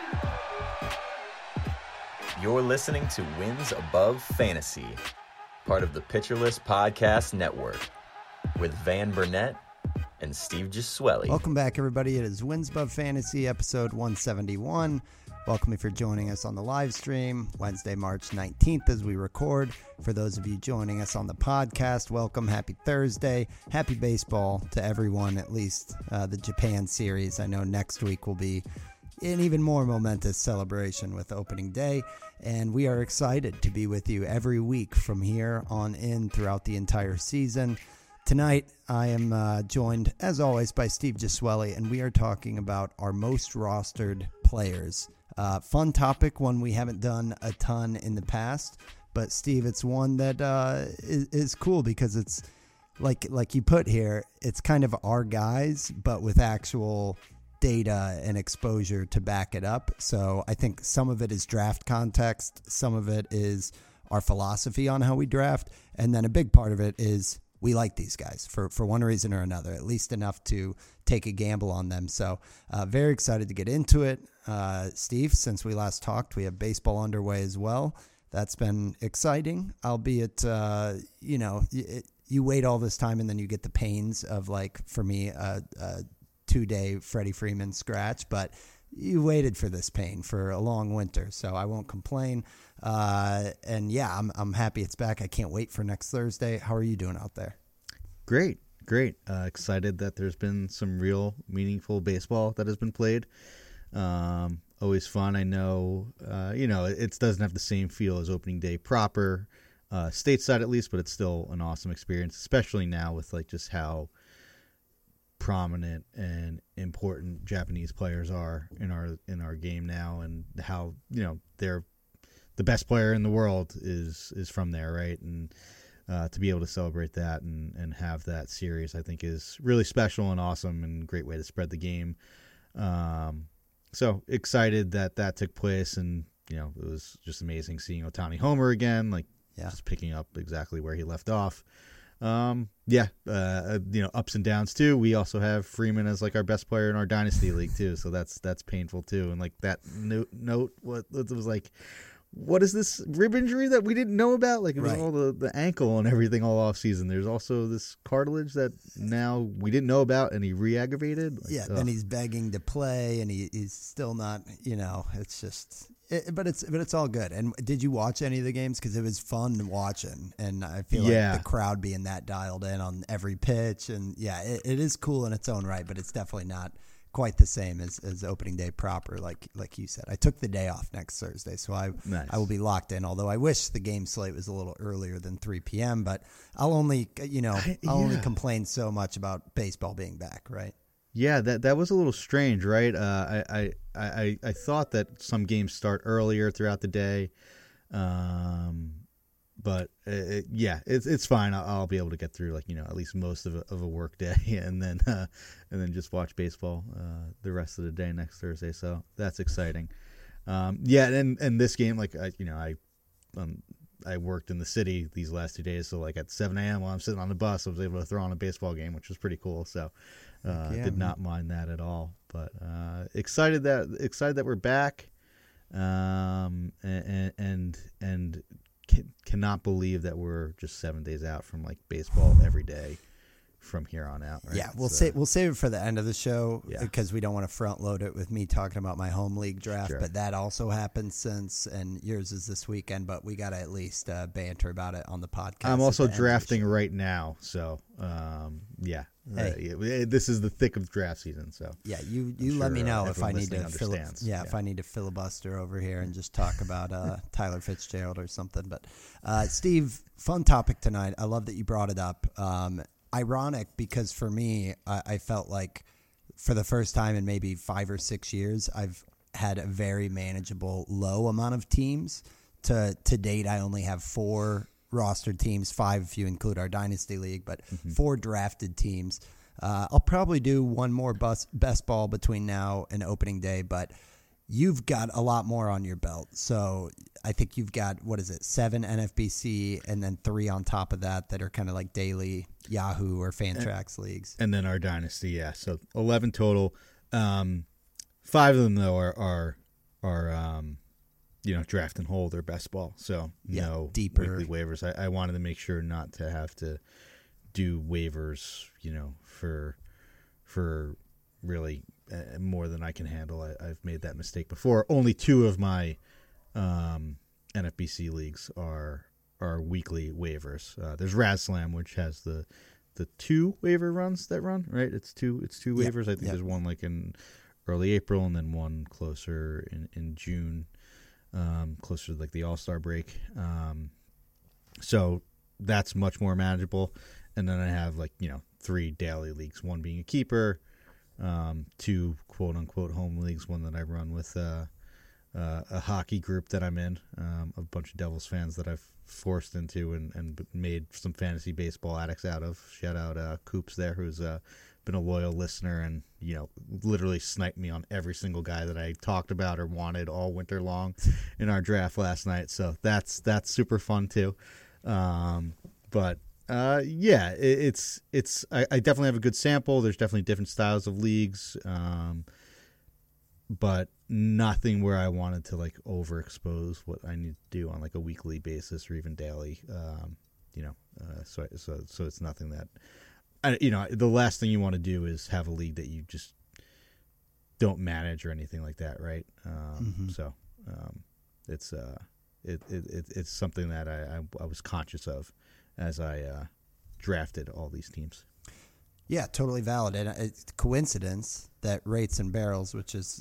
You're listening to Wins Above Fantasy, part of the Pitcher List Podcast Network, with Van Burnett and Steve Gesueli. Welcome back, everybody. It is Wins Above Fantasy, episode 171. Welcome if you're joining us on the live stream, Wednesday, March 19th as we record. For those of you joining us on the podcast, welcome. Happy Thursday. Happy baseball to everyone, at least the Japan series. I know next week will be an even more momentous celebration with opening day, and we are excited to be with you every week from here on in throughout the entire season. Tonight, I am joined, as always, by Steve Gesueli, and we are talking about our most rostered players. Fun topic, one we haven't done a ton in the past, but Steve, it's one that is cool because it's like you put here, it's kind of our guys, but with actual data and exposure to back it up. So I think some of it is draft context, some of it is our philosophy on how we draft, and then a big part of it is we like these guys for one reason or another, at least enough to take a gamble on them. So very excited to get into it. Steve, since we last talked, we have baseball underway as well. That's been exciting, albeit, you wait all this time and then you get the pains of, like, for me, a 2-day Freddie Freeman scratch, but you waited for this pain for a long winter, so I won't complain. And yeah, I'm happy it's back. I can't wait for next Thursday. How are you doing out there? Great. Excited that there's been some real meaningful baseball that has been played. Always fun. I know, it doesn't have the same feel as opening day proper, stateside at least, but it's still an awesome experience, especially now with like just how prominent and important Japanese players are in our game now, and how they're the best player in the world is from there, right? And to be able to celebrate that and have that series, I think is really special and awesome and a great way to spread the game. So excited that took place, and it was just amazing seeing Ohtani homer again, just picking up exactly where he left off. Ups and downs too. We also have Freeman as like our best player in our dynasty league too, so that's painful too. And like that note, what it was like, what is this rib injury that we didn't know about? Like it was all the ankle and everything all off season. There's also this cartilage that now we didn't know about, and he re-aggravated. And he's begging to play, and he's still not. It's just. But it's all good. And did you watch any of the games? Because it was fun watching, and I feel like the crowd being that dialed in on every pitch, and it is cool in its own right. But it's definitely not quite the same as opening day proper, like you said. I took the day off next Thursday, so I will be locked in. Although I wish the game slate was a little earlier than 3 p.m. But I'll only only complain so much about baseball being back, right? Yeah, that was a little strange, right? I thought that some games start earlier throughout the day, but it's fine. I'll be able to get through at least most of a work day, and then just watch baseball the rest of the day next Thursday. So that's exciting. And this game, I worked in the city these last 2 days, so like at 7 a.m. while I'm sitting on the bus, I was able to throw on a baseball game, which was pretty cool. So did not mind that at all. But excited that we're back, and cannot believe that we're just 7 days out from like baseball every day from here on out. Right? Yeah, we'll save it for the end of the show because we don't want to front load it with me talking about my home league draft. Sure. But that also happened since, and yours is this weekend. But we got to at least banter about it on the podcast. I'm also drafting right now, so this is the thick of draft season. So you let me know if I need to if I need to filibuster over here and just talk about Tyler Fitzgerald or something. But Steve, fun topic tonight. I love that you brought it up. Ironic because for me, I felt like for the first time in maybe 5 or 6 years, I've had a very manageable low amount of teams. To date, I only have 4 rostered teams, 5 if you include our Dynasty League, but 4 drafted teams. I'll probably do one more best ball between now and opening day, but you've got a lot more on your belt. So I think you've got, 7 NFBC and then 3 on top of that are kind of like daily Yahoo or Fantrax leagues. And then our Dynasty, So 11 total. 5 of them, though, are draft and hold or best ball. So no deeper weekly waivers. I wanted to make sure not to have to do waivers, for really more than I can handle. I've made that mistake before. Only 2 of my NFBC leagues are weekly waivers. There's RazSlam, which has the 2 waiver runs that run, right? It's two waivers. I think there's one like in early April and then one closer in June, closer to like the All-Star break. So that's much more manageable. And then I have 3 daily leagues, one being a keeper, 2 quote unquote home leagues, one that I run with a hockey group that I'm in, a bunch of Devils fans that I've forced into and made some fantasy baseball addicts out of. Shout out Coops there, who's been a loyal listener and literally sniped me on every single guy that I talked about or wanted all winter long in our draft last night. So that's super fun too. But it's I definitely have a good sample. There's definitely different styles of leagues, but nothing where I wanted to overexpose what I need to do on a weekly basis or even daily. So it's nothing that the last thing you want to do is have a league that you just don't manage or anything like that, right? So it's something that I was conscious of as I drafted all these teams. Yeah, totally valid. And it's coincidence that Rates and Barrels, which is,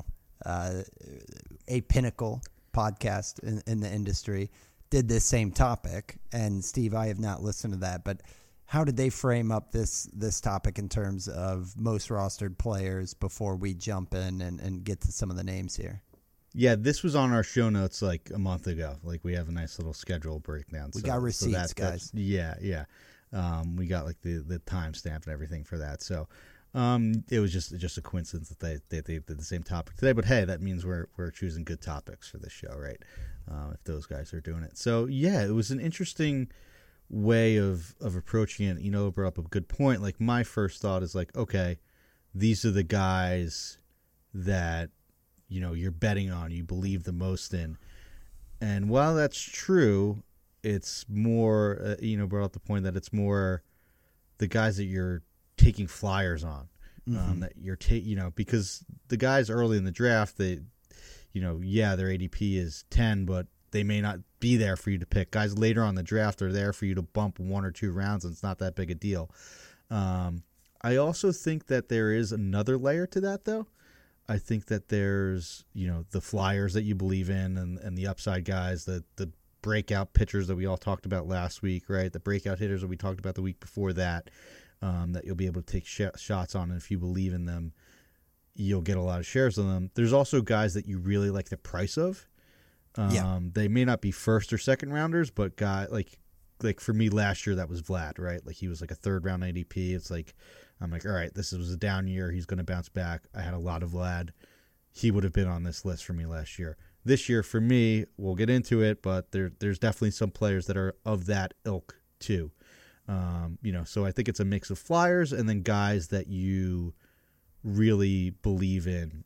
a pinnacle podcast in the industry, did this same topic. And Steve, I have not listened to that, but how did they frame up this topic in terms of most rostered players before we jump in and get to some of the names here? Yeah, this was on our show notes a month ago. We have a nice little schedule breakdown. We got receipts, guys. Yeah. We got the timestamp and everything for that. So it was just a coincidence that they did the same topic today. But hey, that means we're choosing good topics for this show, right? If those guys are doing it. So yeah, it was an interesting way of approaching it. It brought up a good point. My first thought is okay, these are the guys that you're betting on, you believe the most in. And while that's true, it's more, brought up the point that it's more the guys that you're taking flyers on, that you're because the guys early in the draft, their ADP is 10, but they may not be there for you to pick. Guys later on in the draft are there for you to bump 1 or 2 rounds, and it's not that big a deal. I also think that there is another layer to that, though. I think that there's, the flyers that you believe in and the upside guys, the breakout pitchers that we all talked about last week, right? The breakout hitters that we talked about the week before that you'll be able to take shots on. And if you believe in them, you'll get a lot of shares of them. There's also guys that you really like the price of. They may not be first or second rounders, but like for me last year, that was Vlad, right? He was a 3rd round ADP. It's I'm all right, this was a down year. He's going to bounce back. I had a lot of Vlad. He would have been on this list for me last year. This year for me, we'll get into it, but there's definitely some players that are of that ilk too. So I think it's a mix of flyers and then guys that you really believe in,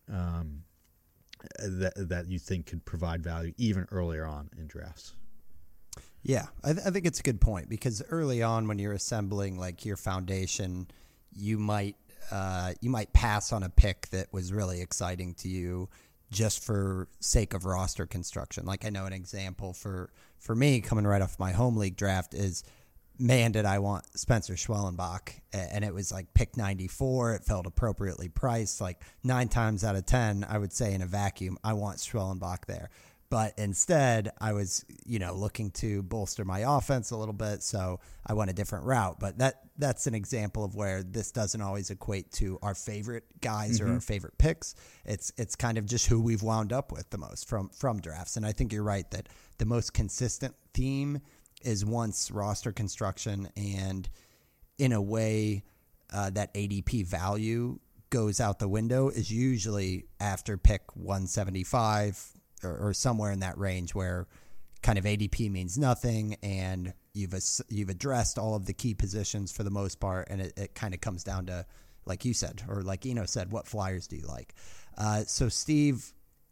that you think could provide value even earlier on in drafts. Yeah, I think it's a good point because early on when you're assembling your foundation, you might pass on a pick that was really exciting to you just for sake of roster construction. I know an example for me coming right off my home league draft is, man, did I want Spencer Schwellenbach, and it was pick 94. It felt appropriately priced. 9 times out of 10, I would say in a vacuum, I want Schwellenbach there. But instead, I was, looking to bolster my offense a little bit, so I went a different route. But that's an example of where this doesn't always equate to our favorite guys or our favorite picks. It's kind of just who we've wound up with the most from drafts. And I think you're right that the most consistent theme is once roster construction, and in a way that ADP value goes out the window is usually after pick 175 or somewhere in that range where kind of ADP means nothing and you've addressed all of the key positions for the most part, and it kind of comes down to, like you said, or like Eno said, what flyers do you like? So Steve,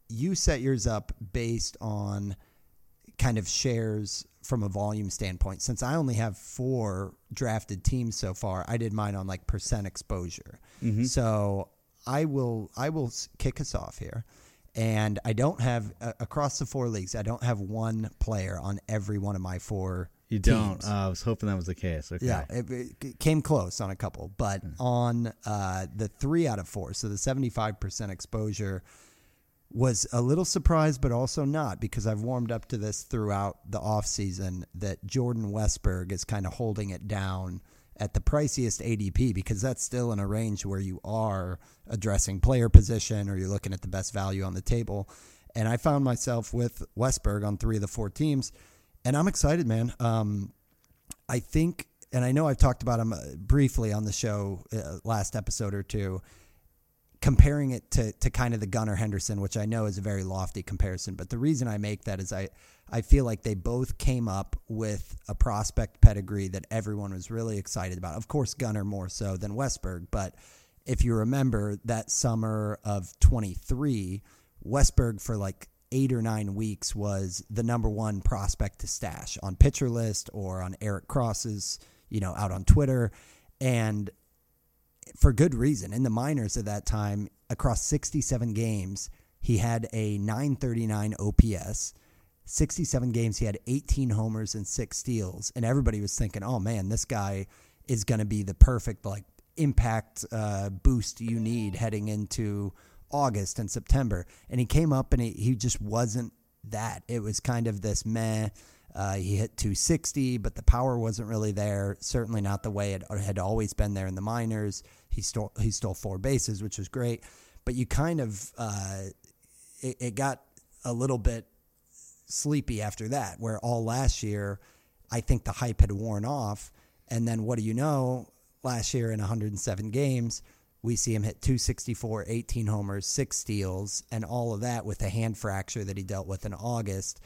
you set yours up based on kind of shares from a volume standpoint. Since I only have 4 drafted teams so far, I did mine on like percent exposure. Mm-hmm. So I will kick us off here. And I don't have, across the 4 leagues, I don't have one player on every one of my 4 You teams. don't? I was hoping that was the case. Okay. Yeah, it came close on a couple. But on the 3 out of 4, so the 75% exposure, was a little surprised, but also not, because I've warmed up to this throughout the offseason that Jordan Westberg is kind of holding it down at the priciest ADP, because that's still in a range where you are addressing player position or you're looking at the best value on the table. And I found myself with Westberg on 3 of the 4 teams, and I'm excited, man. I think, and I know I've talked about him briefly on the show last episode or two, comparing it to kind of the Gunnar Henderson, which I know is a very lofty comparison. But the reason I make that is I feel like they both came up with a prospect pedigree that everyone was really excited about. Of course, Gunnar more so than Westberg. But if you remember that summer of 23, Westberg for like 8 or 9 weeks was the number 1 prospect to stash on Pitcher List or on Eric Cross's, out on Twitter. And for good reason. In the minors at that time, across 67 games, he had a 939 OPS. 67 games, he had 18 homers and 6 steals. And everybody was thinking, oh, man, this guy is going to be the perfect impact boost you need heading into August and September. And he came up and he just wasn't that. It was kind of this meh. He hit 260, but the power wasn't really there. Certainly not the way it had always been there in the minors. He stole 4 bases, which was great. But you kind of it got a little bit sleepy after that, where all last year I think the hype had worn off. And then what do you know? Last year in 107 games, we see him hit 264, 18 homers, 6 steals, and all of that with a hand fracture that he dealt with in August.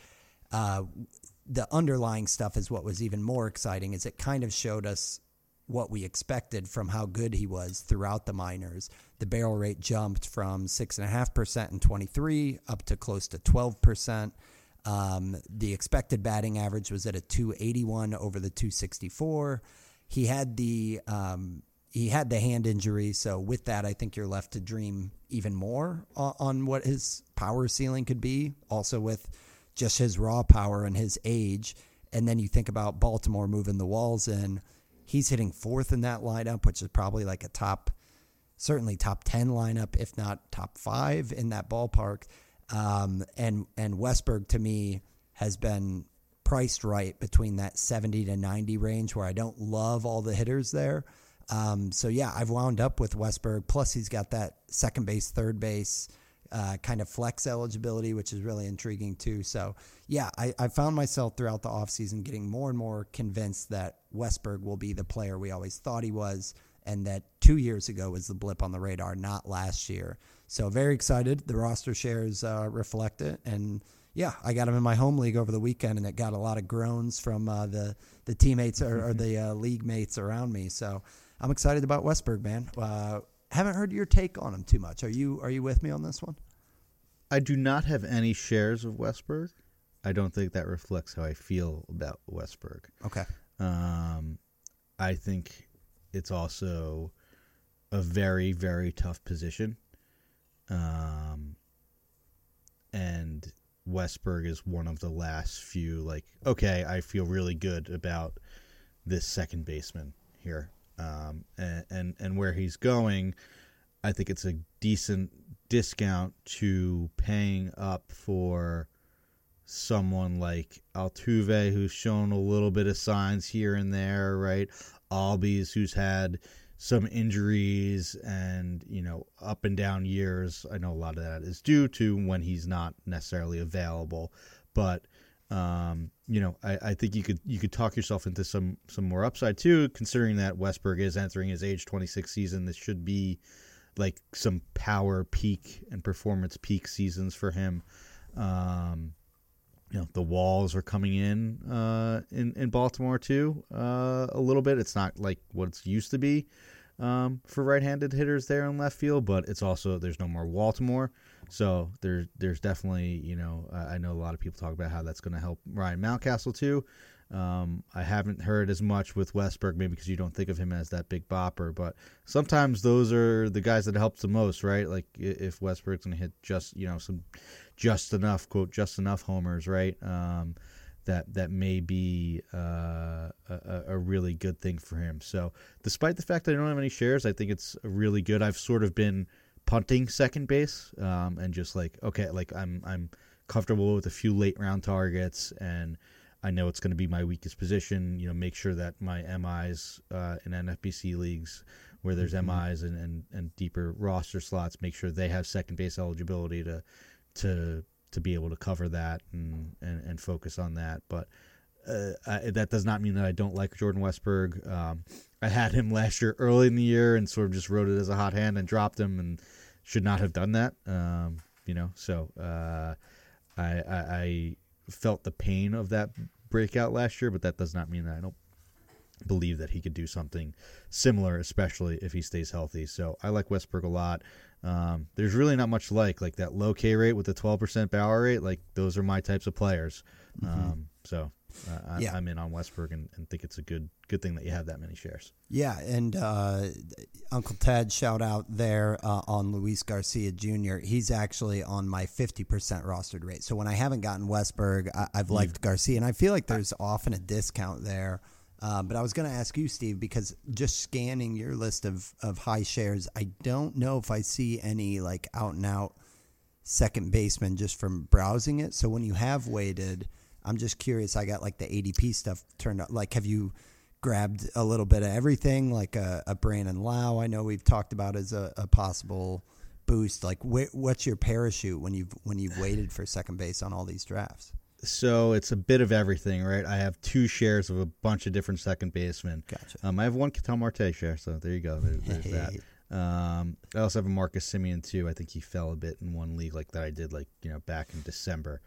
The underlying stuff is what was even more exciting, is it kind of showed us what we expected from how good he was throughout the minors. The barrel rate jumped from 6.5% in 23 up to close to 12%. The expected batting average was at a 281 over the 264. He had the hand injury, so with that, I think you're left to dream even more on what his power ceiling could be. Also with just his raw power and his age. And then you think about Baltimore moving the walls in. He's hitting 4th in that lineup, which is probably like certainly top 10 lineup, if not top 5 in that ballpark. And Westberg, to me, has been priced right between that 70 to 90 range, where I don't love all the hitters there. So yeah, I've wound up with Westberg. Plus he's got that second base, third base, kind of flex eligibility, which is really intriguing too. So yeah, I found myself throughout the offseason getting more and more convinced that Westberg will be the player we always thought he was, and that 2 years ago was the blip on the radar, not last year. So very excited. The roster shares reflect it. And yeah, I got him in my home league over the weekend, and it got a lot of groans from the teammates or the league mates around me. So I'm excited about Westberg, man. Haven't heard your take on him too much. Are you with me on this one? I do not have any shares of Westberg. I don't think that reflects how I feel about Westberg. Okay. I think it's also a very, very tough position. And Westberg is one of the last few, okay, I feel really good about this second baseman here. And where he's going, I think it's a decent discount to paying up for someone like Altuve, who's shown a little bit of signs here and there, right? Albies, who's had some injuries and, up and down years. I know a lot of that is due to when he's not necessarily available, but I think you could talk yourself into some more upside too, considering that Westberg is entering his age 26 season. This should be like some power peak and performance peak seasons for him. The walls are coming in Baltimore too, a little bit. It's not like what it's used to be. for right-handed hitters there in left field, but it's also there's no more Baltimore, so there's definitely, you know, I know a lot of people talk about how that's going to help Ryan Mountcastle too. I haven't heard as much with Westberg, maybe because you don't think of him as that big bopper, but sometimes those are the guys that helps the most, right? Like if Westberg's going to hit just, you know, some just enough, quote, just enough homers, right? That may be a really good thing for him. So despite the fact that I don't have any shares, I think it's really good. I've sort of been punting second base and just like, okay, like I'm comfortable with a few late round targets, and I know it's going to be my weakest position. You know, make sure that my MIs in NFBC leagues where there's MIs and deeper roster slots, make sure they have second base eligibility to be able to cover that and focus on that. But that does not mean that I don't like Jordan Westberg. I had him last year early in the year and sort of just wrote it as a hot hand and dropped him and should not have done that. You know, so I felt the pain of that breakout last year, but that does not mean that I don't believe that he could do something similar, especially if he stays healthy. So I like Westberg a lot. There's really not much like that low K rate with the 12% Bauer rate. Like those are my types of players. So I'm in on Westberg and think it's a good thing that you have that many shares. Yeah, and Uncle Ted, shout out there on Luis Garcia Jr. He's actually on my 50% rostered rate. So when I haven't gotten Westberg, I've liked Garcia, and I feel like there's often a discount there. But I was going to ask you, Steve, because just scanning your list of high shares, I don't know if I see any like out and out second baseman just from browsing it. So when you have waited, I'm just curious. I got like the ADP stuff turned up. Like, have you grabbed a little bit of everything, like a Brandon Lau? I know we've talked about as a possible boost. Like, what's your parachute when you've waited for second base on all these drafts? So it's a bit of everything, right? I have 2 shares of a bunch of different second basemen. Gotcha. I have 1 Ketel Marte share, so there you go. There's that. I also have a Marcus Semien too. I think he fell a bit in one league like that I did, like, you know, back in December.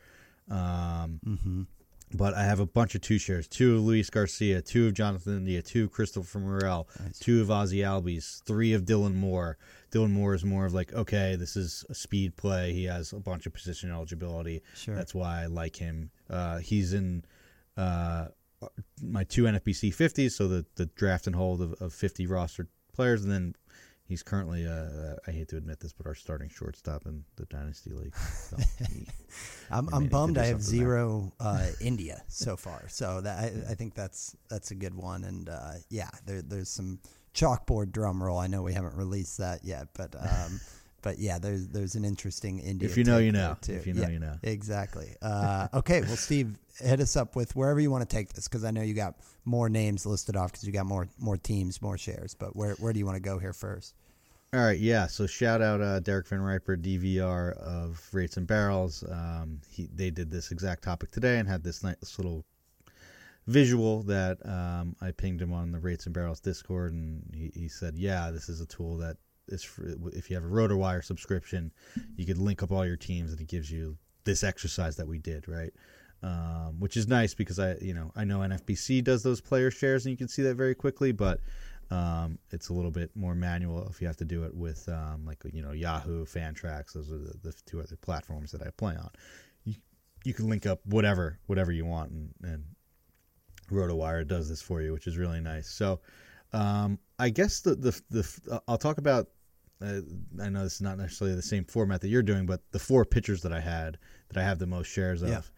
But I have a bunch of 2 shares: 2 of Luis Garcia, 2 of Jonathan India, 2 of Christopher Morel, Nice. 2 of Ozzy Albies, 3 of Dylan Moore. Dylan Moore is more of like, okay, this is a speed play. He has a bunch of position eligibility. Sure. That's why I like him. He's in my 2 NFBC 50s, so the draft and hold of 50 rostered players, and then he's currently, I hate to admit this, but our starting shortstop in the Dynasty League. So I'm bummed I have 0 India so far. So that I think that's a good one. And there's some chalkboard drum roll. I know we haven't released that yet, but yeah, there's an interesting India. If you know, take you know. there, too. If you know, you know. Exactly. Okay, well, Steve, hit us up with wherever you want to take this, because I know you got more names listed off because you got more teams, more shares. But where do you want to go here first? All right, yeah. So shout out Derek Van Riper, DVR of Rates and Barrels. They did this exact topic today and had this nice little visual that I pinged him on the Rates and Barrels Discord, and he said, yeah, this is a tool that is for, if you have a RotoWire subscription, you could link up all your teams, and it gives you this exercise that we did, right? Which is nice because I know NFBC does those player shares, and you can see that very quickly, but it's a little bit more manual if you have to do it with Yahoo, Fantrax. Those are the 2 other platforms that I play on. You can link up whatever you want, and RotoWire does this for you, which is really nice. So I guess I'll talk about, I know this is not necessarily the same format that you're doing, but the 4 pitchers that I have the most shares of.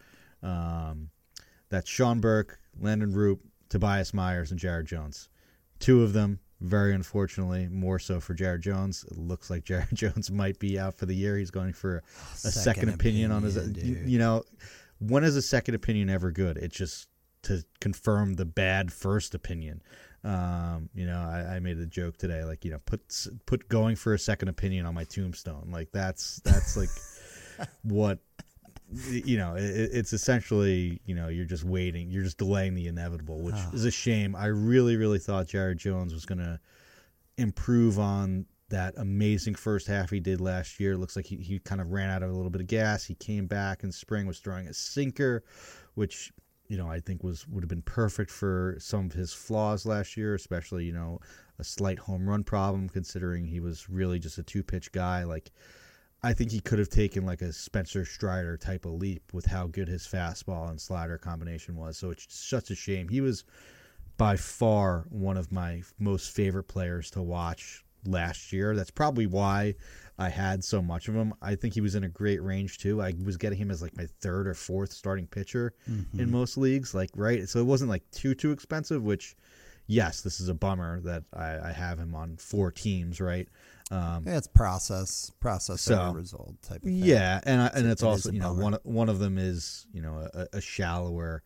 That's Sean Burke, Landon Roop, Tobias Myers, and Jared Jones. 2 of them, very unfortunately, more so for Jared Jones. It looks like Jared Jones might be out for the year. He's going for a second opinion on his. When is a second opinion ever good? It's just to confirm the bad first opinion. I made a joke today, like, put going for a second opinion on my tombstone. Like that's like what. It's essentially, you're just waiting. You're just delaying the inevitable, which is a shame. I really, really thought Jared Jones was going to improve on that amazing first half he did last year. Looks like he kind of ran out of a little bit of gas. He came back in spring, was throwing a sinker, which, I think would have been perfect for some of his flaws last year, especially, a slight home run problem, considering he was really just a 2-pitch guy. Like, I think he could have taken like a Spencer Strider type of leap with how good his fastball and slider combination was. So it's such a shame. He was by far one of my most favorite players to watch last year. That's probably why I had so much of him. I think he was in a great range too. I was getting him as like my 3rd or 4th starting pitcher in most leagues, like, right? So it wasn't like too expensive, which, yes, this is a bummer that I have him on 4 teams, right? Yeah, it's process over result type of thing. Yeah, and it's also, you know, one of them is, you know, a shallower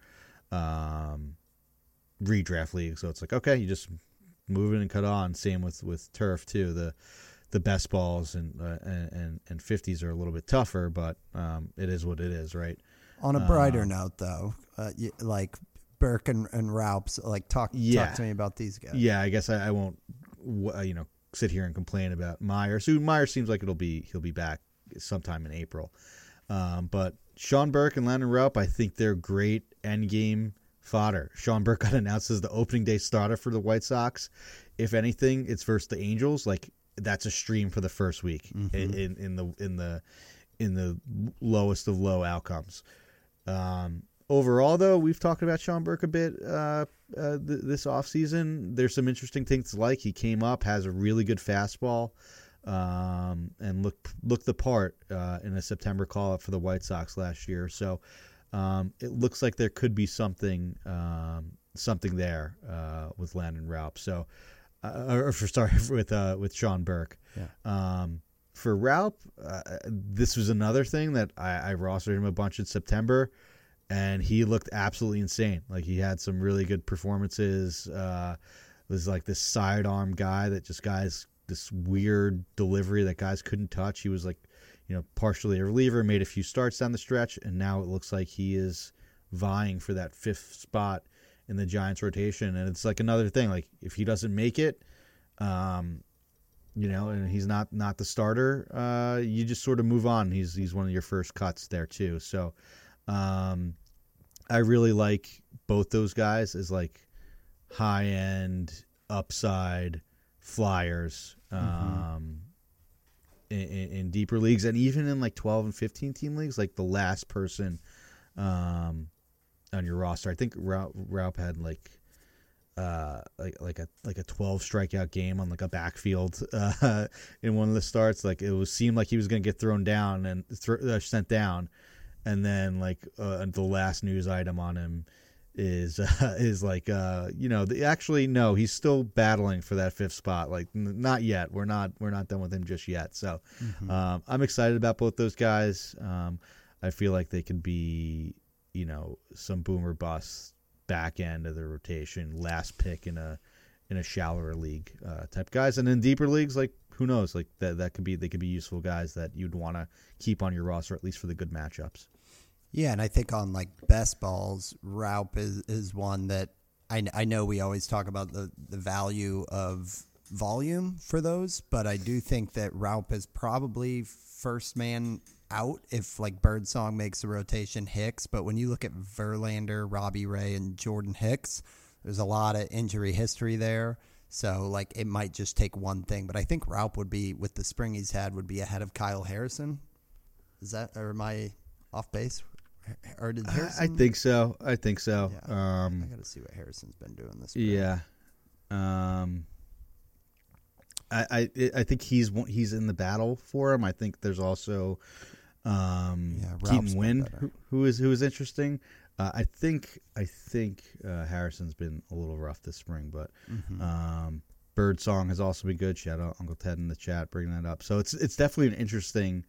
redraft league. So it's like, okay, you just move in and cut on. Same with turf too. The best balls and 50s are a little bit tougher, but it is what it is, right? On a brighter note, though, like Burke and Raups, like talk to me about these guys. Yeah, I guess I won't, you know, sit here and complain about Myers. Who Myers seems like he'll be back sometime in April. But Sean Burke and Landon Raup, I think they're great end game fodder. Sean Burke got announced as the opening day starter for the White Sox. If anything, it's versus the Angels. Like, that's a stream for the first week in the lowest of low outcomes. Overall, though, we've talked about Sean Burke a bit this offseason. There's some interesting things to like. He came up, has a really good fastball, and looked the part in a September call-up for the White Sox last year. So it looks like there could be something there with Landon Raup. So, with Sean Burke. Yeah. For Raup, this was another thing that I rostered him a bunch in September. And he looked absolutely insane. Like, he had some really good performances. Was like this sidearm guy that just this weird delivery that guys couldn't touch. He was like, you know, partially a reliever, made a few starts down the stretch, and now it looks like he is vying for that 5th spot in the Giants rotation. And it's like another thing. Like, if he doesn't make it, you know, and he's not the starter, you just sort of move on. He's one of your first cuts there too. So. I really like both those guys as like high-end upside flyers in deeper leagues, and even in like 12 and 15 team leagues, like the last person on your roster. I think Raup had like a 12 strikeout game on like a backfield in one of the starts. Like, seemed like he was going to get thrown down and sent down. And then, like, the last news item on him is like, you know, actually, no, he's still battling for that 5th spot. Like, not yet. We're not done with him just yet. So, I'm excited about both those guys. I feel like they could be, you know, some boomer bust back end of the rotation, last pick in a shallower league type guys. And in deeper leagues, like, who knows? Like, they could be useful guys that you'd want to keep on your roster, at least for the good matchups. Yeah, and I think on like best balls, Raup is one that I know we always talk about the value of volume for those, but I do think that Raup is probably first man out if like Birdsong makes the rotation Hicks. But when you look at Verlander, Robbie Ray, and Jordan Hicks, there's a lot of injury history there. So, like, it might just take one thing. But I think Raup would be, with the spring he's had, would be ahead of Kyle Harrison. Or am I off base? Or did Harrison? I think so. Yeah. I got to see what Harrison's been doing this spring. Yeah. I think he's in the battle for him. I think there's also Keaton Wynn, who is interesting. I think Harrison's been a little rough this spring, but Birdsong has also been good. Shout out Uncle Ted in the chat bringing that up. So it's definitely an interesting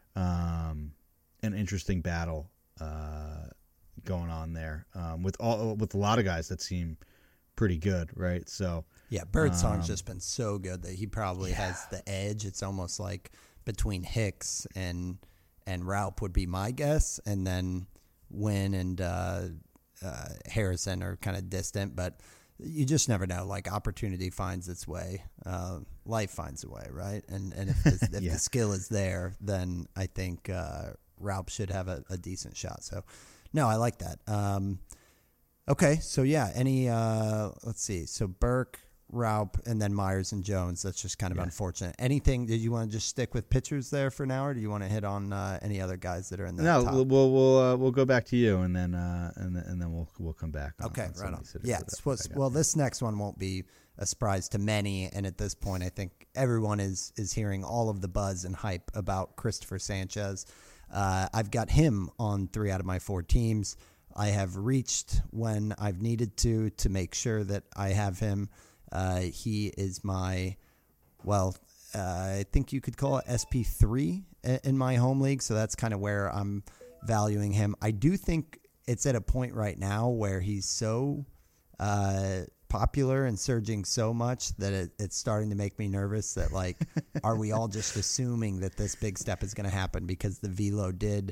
battle going on there with a lot of guys that seem pretty good, right? So yeah, Birdsong's just been so good that he probably has the edge. It's almost like between Hicks and Raup would be my guess, and then Wynn and Harrison are kind of distant, but you just never know. Like, opportunity finds its way, life finds a way, right? And if the skill is there, then I think Raup should have a decent shot. So, no, I like that. Okay, so yeah, let's see. So Burke, Raup, and then Myers and Jones. That's just kind of unfortunate. Anything? Did you want to just stick with pitchers there for now, or do you want to hit on any other guys that are in the top? No, we'll go back to you, and then we'll come back. Okay, right on. Yeah. Well, this next one won't be a surprise to many, and at this point, I think everyone is hearing all of the buzz and hype about Christopher Sanchez. I've got him on 3 out of my 4 teams. I have reached when I've needed to make sure that I have him. He is my, I think you could call it SP3 in my home league. So that's kind of where I'm valuing him. I do think it's at a point right now where he's so popular and surging so much that it's starting to make me nervous that, like, are we all just assuming that this big step is going to happen because the velo did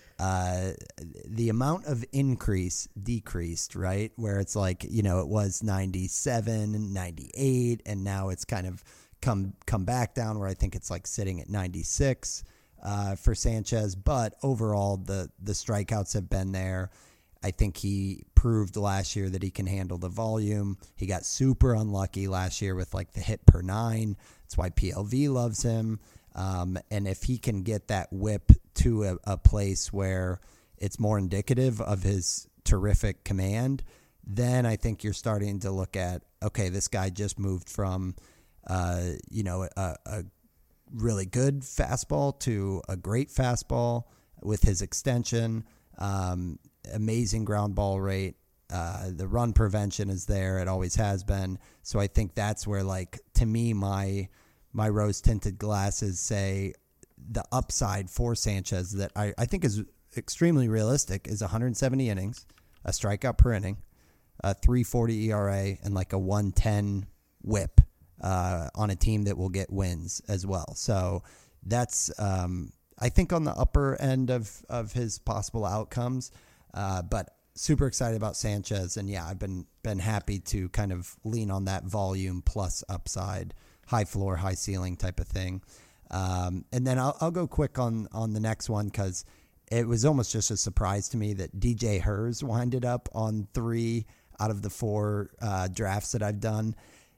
the amount of increase decreased, right? Where it's like, it was 97, 98, and now it's kind of come back down where I think it's like sitting at 96 for Sanchez. But overall, the strikeouts have been there. I think he proved last year that he can handle the volume. He got super unlucky last year with like the hit per 9. That's why PLV loves him. And if he can get that whip to a place where it's more indicative of his terrific command, then I think you're starting to look at, okay, this guy just moved from, a really good fastball to a great fastball with his extension, amazing ground ball rate. The run prevention is there. It always has been. So I think that's where, like, to me, my rose-tinted glasses say the upside for Sanchez that I think is extremely realistic is 170 innings, a strikeout per inning, a 3.40 ERA, and like a 110 whip on a team that will get wins as well. So that's, I think, on the upper end of his possible outcomes. But super excited about Sanchez. And, yeah, I've been happy to kind of lean on that volume plus upside, high floor, high ceiling type of thing. And then I'll go quick on the next one because it was almost just a surprise to me that DJ Herz winded up on 3 out of the 4 drafts that I've done.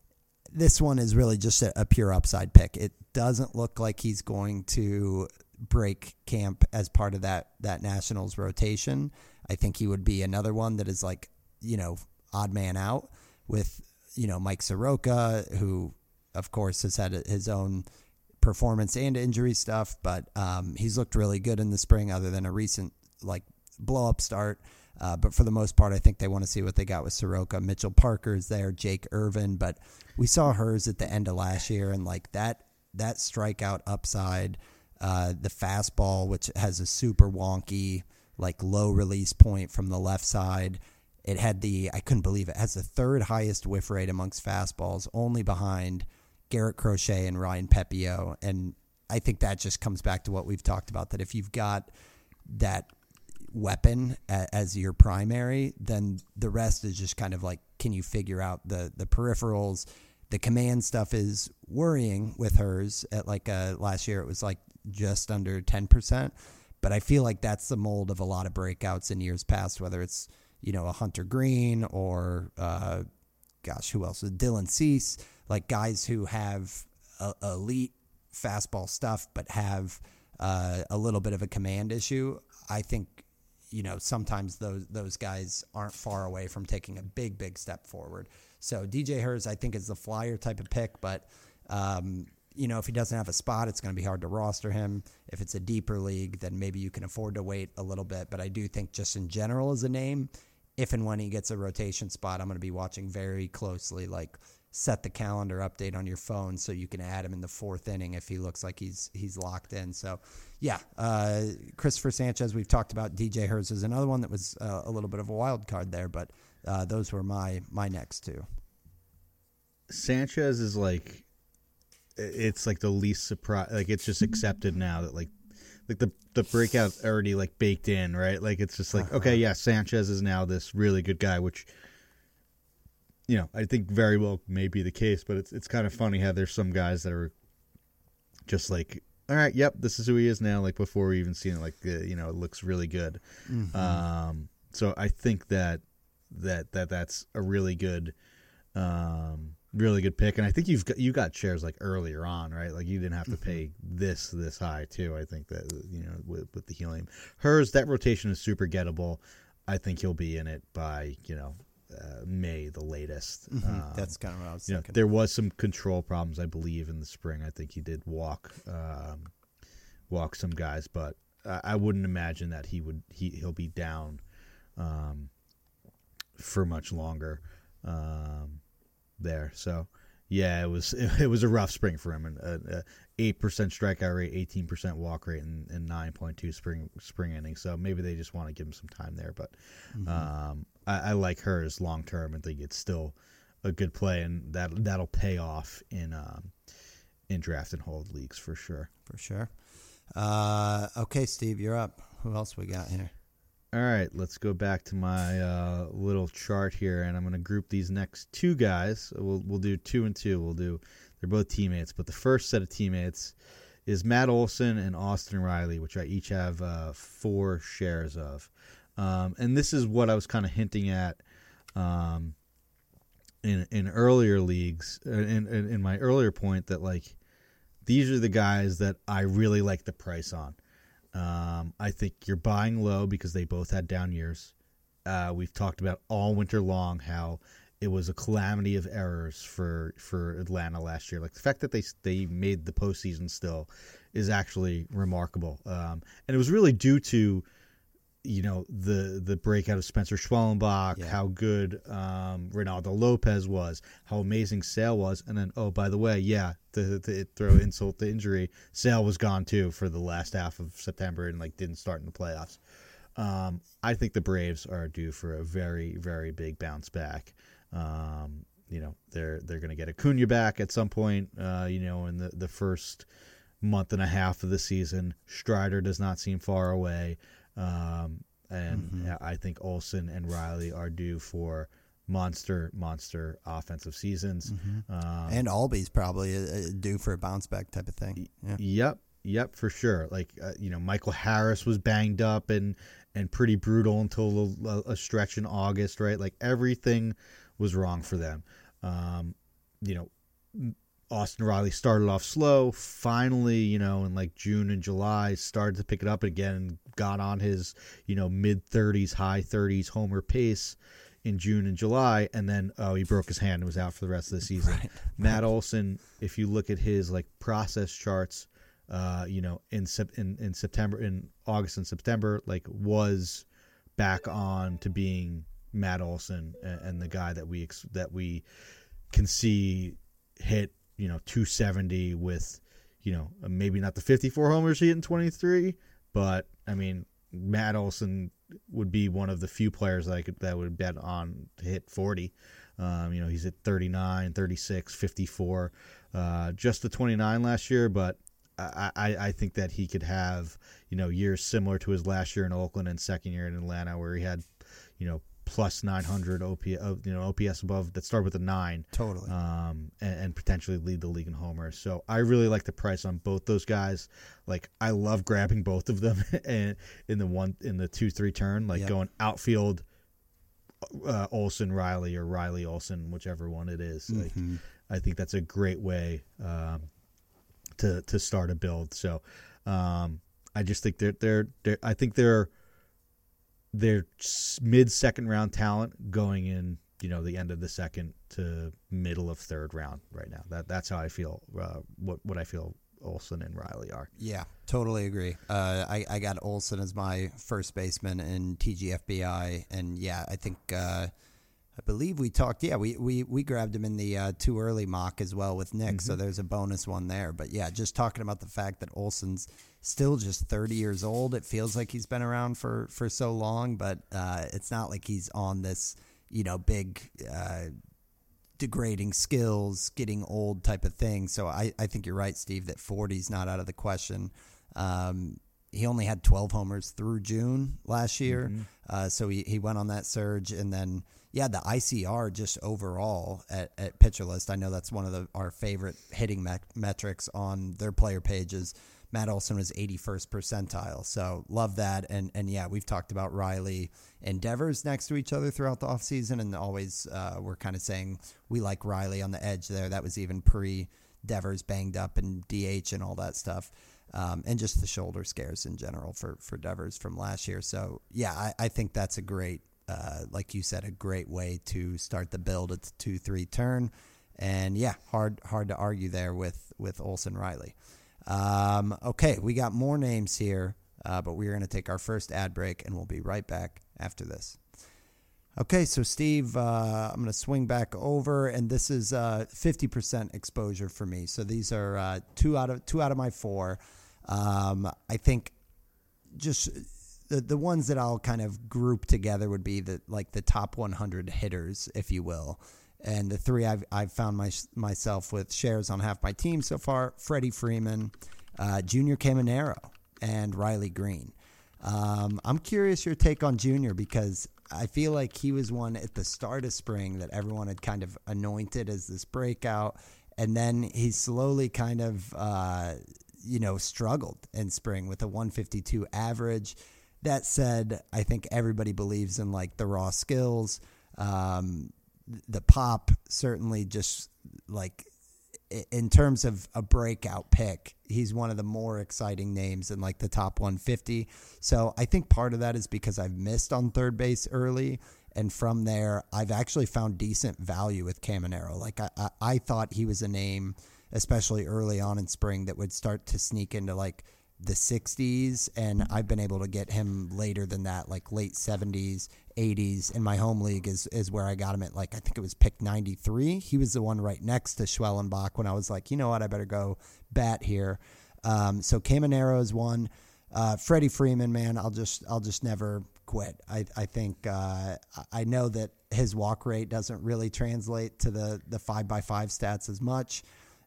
This one is really just a pure upside pick. It doesn't look like he's going to break camp as part of that Nationals rotation. I think he would be another one that is like, odd man out with, Mike Soroka, who of course has had his own performance and injury stuff, but he's looked really good in the spring other than a recent like blow up start. But for the most part, I think they want to see what they got with Soroka. Mitchell Parker's there, Jake Irvin, but we saw Herz at the end of last year, and like that strikeout upside, the fastball, which has a super wonky, like low release point from the left side. It had I couldn't believe it, has the 3rd highest whiff rate amongst fastballs, only behind Garrett Crochet and Ryan Pepio. And I think that just comes back to what we've talked about, that if you've got that weapon as your primary, then the rest is just kind of like, can you figure out the peripherals? The command stuff is worrying with Herz at like last year. It was like just under 10%, but I feel like that's the mold of a lot of breakouts in years past, whether it's, a Hunter Green or, who else? Dylan Cease, like guys who have elite fastball stuff, but have a little bit of a command issue. I think, sometimes those guys aren't far away from taking a big step forward. So DJ Herz, I think, is the flyer type of pick, but, if he doesn't have a spot, it's going to be hard to roster him. If it's a deeper league, then maybe you can afford to wait a little bit. But I do think just in general as a name, if and when he gets a rotation spot, I'm going to be watching very closely, like set the calendar update on your phone so you can add him in the 4th inning if he looks like he's locked in. So, yeah, Christopher Sanchez, we've talked about. DJ Herz is another one that was a little bit of a wild card there, but those were my next 2. Sanchez is like, it's like the least surprise. Like, it's just accepted now that like the breakout already like baked in, right? Like, it's just like, okay, yeah, Sanchez is now this really good guy, which, I think very well may be the case, but it's kind of funny how there's some guys that are just like, all right, yep, this is who he is now. Like, before we even seen it, like, it looks really good. So I think that's a really good really good pick. And I think you got shares like earlier on, right? Like you didn't have to pay this high too. I think that, with the helium, that rotation is super gettable. I think he'll be in it by, May the latest. That's kind of what I was thinking. There was some control problems, I believe, in the spring. I think he did walk some guys, but I wouldn't imagine that he'll be down for much longer there. So yeah, it was a rough spring for him, and 8% strikeout rate, 18% walk rate, and 9.2 spring innings. So maybe they just want to give him some time there. But I like Hers long term and think it's still a good play, and that'll pay off in draft and hold leagues for sure. For sure. Okay, Steve, you're up. Who else we got here? All right, let's go back to my little chart here, and I'm going to group these next two guys. We'll do 2 and 2. They're both teammates, but the first set of teammates is Matt Olson and Austin Riley, which I each have 4 shares of. And this is what I was kind of hinting at in earlier leagues, in my earlier point, that like these are the guys that I really like the price on. I think you're buying low because they both had down years. We've talked about all winter long how it was a calamity of errors for Atlanta last year. Like the fact that they made the postseason still is actually remarkable. And it was really due to, the breakout of Spencer Schwellenbach, how good Reynaldo Lopez was, how amazing Sale was, and then, oh, by the way, to throw insult to injury, Sale was gone too for the last half of September and didn't start in the playoffs. I think the Braves are due for a very, very big bounce back. They're going to get Acuna back at some point, in the first month and a half of the season. Strider does not seem far away. I think Olson and Riley are due for monster offensive seasons. And Albies probably due for a bounce back type of thing. Yeah. Yep, for sure. Michael Harris was banged up and pretty brutal until a stretch in August, right? Everything was wrong for them. Austin Riley started off slow, finally, in June and July, started to pick it up again and got on his, mid-30s, high 30s homer pace in June and July, and then, he broke his hand and was out for the rest of the season. Right. Matt Olson, if you look at his, process charts, in September, in August and September, was back on to being Matt Olson and the guy that we can see hit, 270 with, maybe not the 54 homers he hit in 23, but I mean, Matt Olson would be one of the few players that would bet on to hit 40. He's at 39, 36, 54, just the 29 last year, but I think that he could have, years similar to his last year in Oakland and second year in Atlanta where he had, plus 900 OPS above that started with a 9. Totally. And potentially lead the league in homers. So I really like the price on both those guys. I love grabbing both of them and in the 2-3 turn, going outfield Olson Riley or Riley Olson, whichever one it is. I think that's a great way to start a build. So I just think they're mid-second round talent going in, the end of the second to middle of third round right now. That's how I feel. What I feel Olson and Riley are. Yeah, totally agree. I got Olson as my first baseman in TGFBI, and I think I believe we talked. Yeah, we grabbed him in the too early mock as well with Nick. So there's a bonus one there. But just talking about the fact that Olson's still just 30 years old. It feels like he's been around for so long, but it's not like he's on this, big degrading skills, getting old type of thing. So I think you're right, Steve, that 40's not out of the question. He only had 12 homers through June last year. So he went on that surge. And then, the ICR just overall at Pitcher List, I know that's one of our favorite hitting metrics on their player pages. Matt Olson was 81st percentile. So love that. And yeah, we've talked about Riley and Devers next to each other throughout the offseason, and always we're kind of saying we like Riley on the edge there. That was even pre-Devers banged up and DH and all that stuff. And just the shoulder scares in general for Devers from last year. So, yeah, I think that's a great, like you said, a great way to start the build at the 2-3 turn. And, yeah, hard to argue there with Olson Riley. Okay, we got more names here, but we're going to take our first ad break, and we'll be right back after this. Okay, so Steve, I'm going to swing back over, and this is 50% exposure for me. So these are two out of my four. I think just the ones that I'll kind of group together would be the top 100 hitters, if you will. And the three I've found myself with shares on half my team so far: Freddie Freeman, Junior Caminero, and Riley Green. I'm curious your take on Junior, because I feel like he was one at the start of spring that everyone had kind of anointed as this breakout, and then he slowly kind of struggled in spring with a 152 average. That said, I think everybody believes in like the raw skills. The pop certainly, just like in terms of a breakout pick, he's one of the more exciting names in like the top 150. So I think part of that is because I've missed on third base early. And from there, I've actually found decent value with Caminero. Like I thought he was a name, especially early on in spring, that would start to sneak into like the 60s, and I've been able to get him later than that, like late 70s, 80s. In my home league is where I got him at, like, I think it was pick 93. He was the one right next to Schwellenbach when I was like, you know what, I better go bat here. So Caminero is one. Freddie Freeman, man, I'll just never quit. I think I know that his walk rate doesn't really translate to the 5x5 stats as much.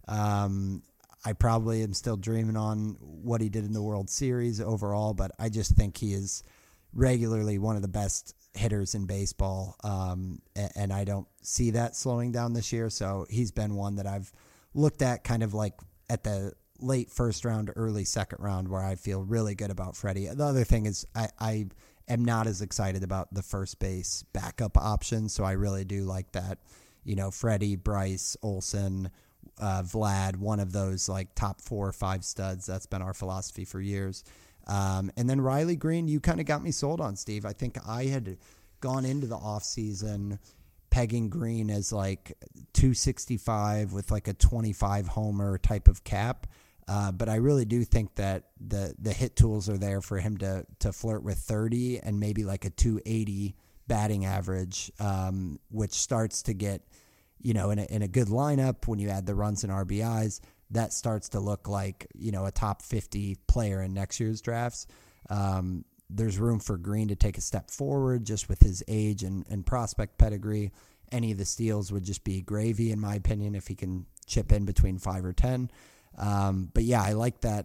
I probably am still dreaming on what he did in the World Series overall, but I just think he is regularly one of the best hitters in baseball, and I don't see that slowing down this year. So he's been one that I've looked at kind of like at the late first round, early second round, where I feel really good about Freddie. The other thing is I am not as excited about the first base backup option, so I really do like that. Freddie, Bryce, Olson, Vlad, one of those like top 4 or 5 studs. That's been our philosophy for years. And then Riley Green, you kind of got me sold on, Steve. I think I had gone into the offseason pegging Green as like 265 with like a 25 homer type of cap. But I really do think that the hit tools are there for him to flirt with 30 and maybe like a 280 batting average, which starts to get, in a good lineup, when you add the runs and RBIs, that starts to look like, a top 50 player in next year's drafts. There's room for Green to take a step forward just with his age and prospect pedigree. Any of the steals would just be gravy, in my opinion, if he can chip in between 5 or 10. But yeah, I like that.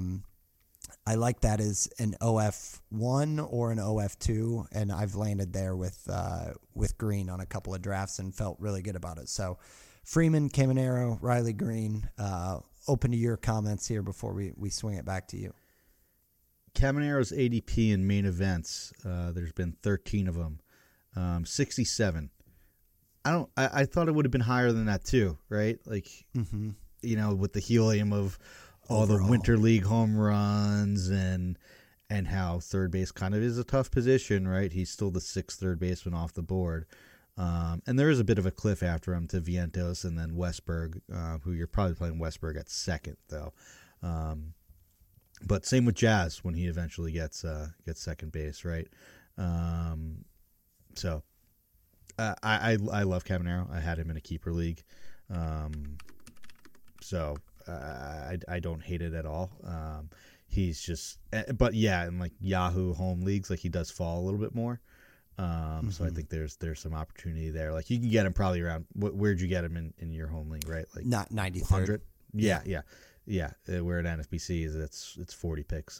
I like that as an OF1 or an OF2, and I've landed there with Green on a couple of drafts and felt really good about it. So Freeman, Caminero, Riley Green, open to your comments here before we swing it back to you. Caminero's ADP in main events, there's been 13 of them, 67. I thought it would have been higher than that too, right? Like, with the helium of all overall, the Winter League home runs and how third base kind of is a tough position, right? He's still the 6th third baseman off the board. And there is a bit of a cliff after him to Vientos and then Westberg, who you're probably playing Westberg at second, though. But same with Jazz when he eventually gets second base, right? So I love Caminero. I had him in a keeper league. So I don't hate it at all. He's just, but yeah, in like Yahoo home leagues, like he does fall a little bit more. So I think there's some opportunity there. Like you can get him probably around. Where'd you get him in your home league? Right, like not 93rd. Yeah. We're at NFBC. It's 40 picks.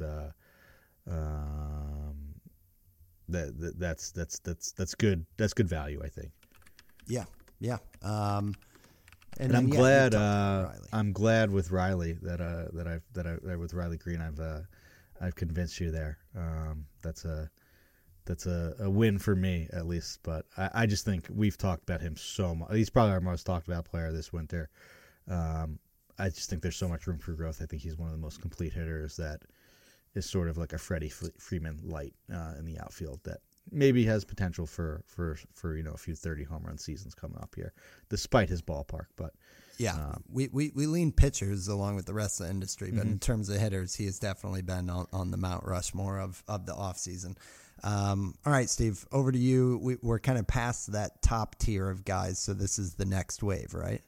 That's good. That's good value, I think. Yeah. And I'm glad. I'm glad with Riley that with Riley Green I've convinced you there. That's a win for me at least. But I just think we've talked about him so much. He's probably our most talked about player this winter. I just think there's so much room for growth. I think he's one of the most complete hitters that is sort of like a Freddie Freeman light in the outfield that maybe has potential for a few 30 home run seasons coming up here, despite his ballpark. But yeah, we lean pitchers along with the rest of the industry, but in terms of hitters, he has definitely been on the Mount Rushmore of the offseason. All right, Steve, over to you. We're kind of past that top tier of guys, so this is the next wave, right?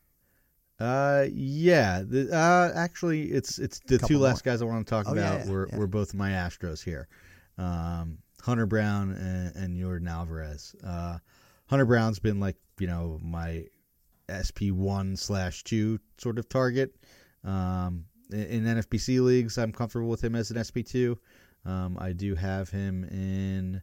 Yeah. Actually, it's the two last guys I want to talk about. Were both my Astros here. Hunter Brown and Yordan Alvarez. Hunter Brown's been like, my SP1/2 sort of target. In NFBC leagues, I'm comfortable with him as an SP2. I do have him in,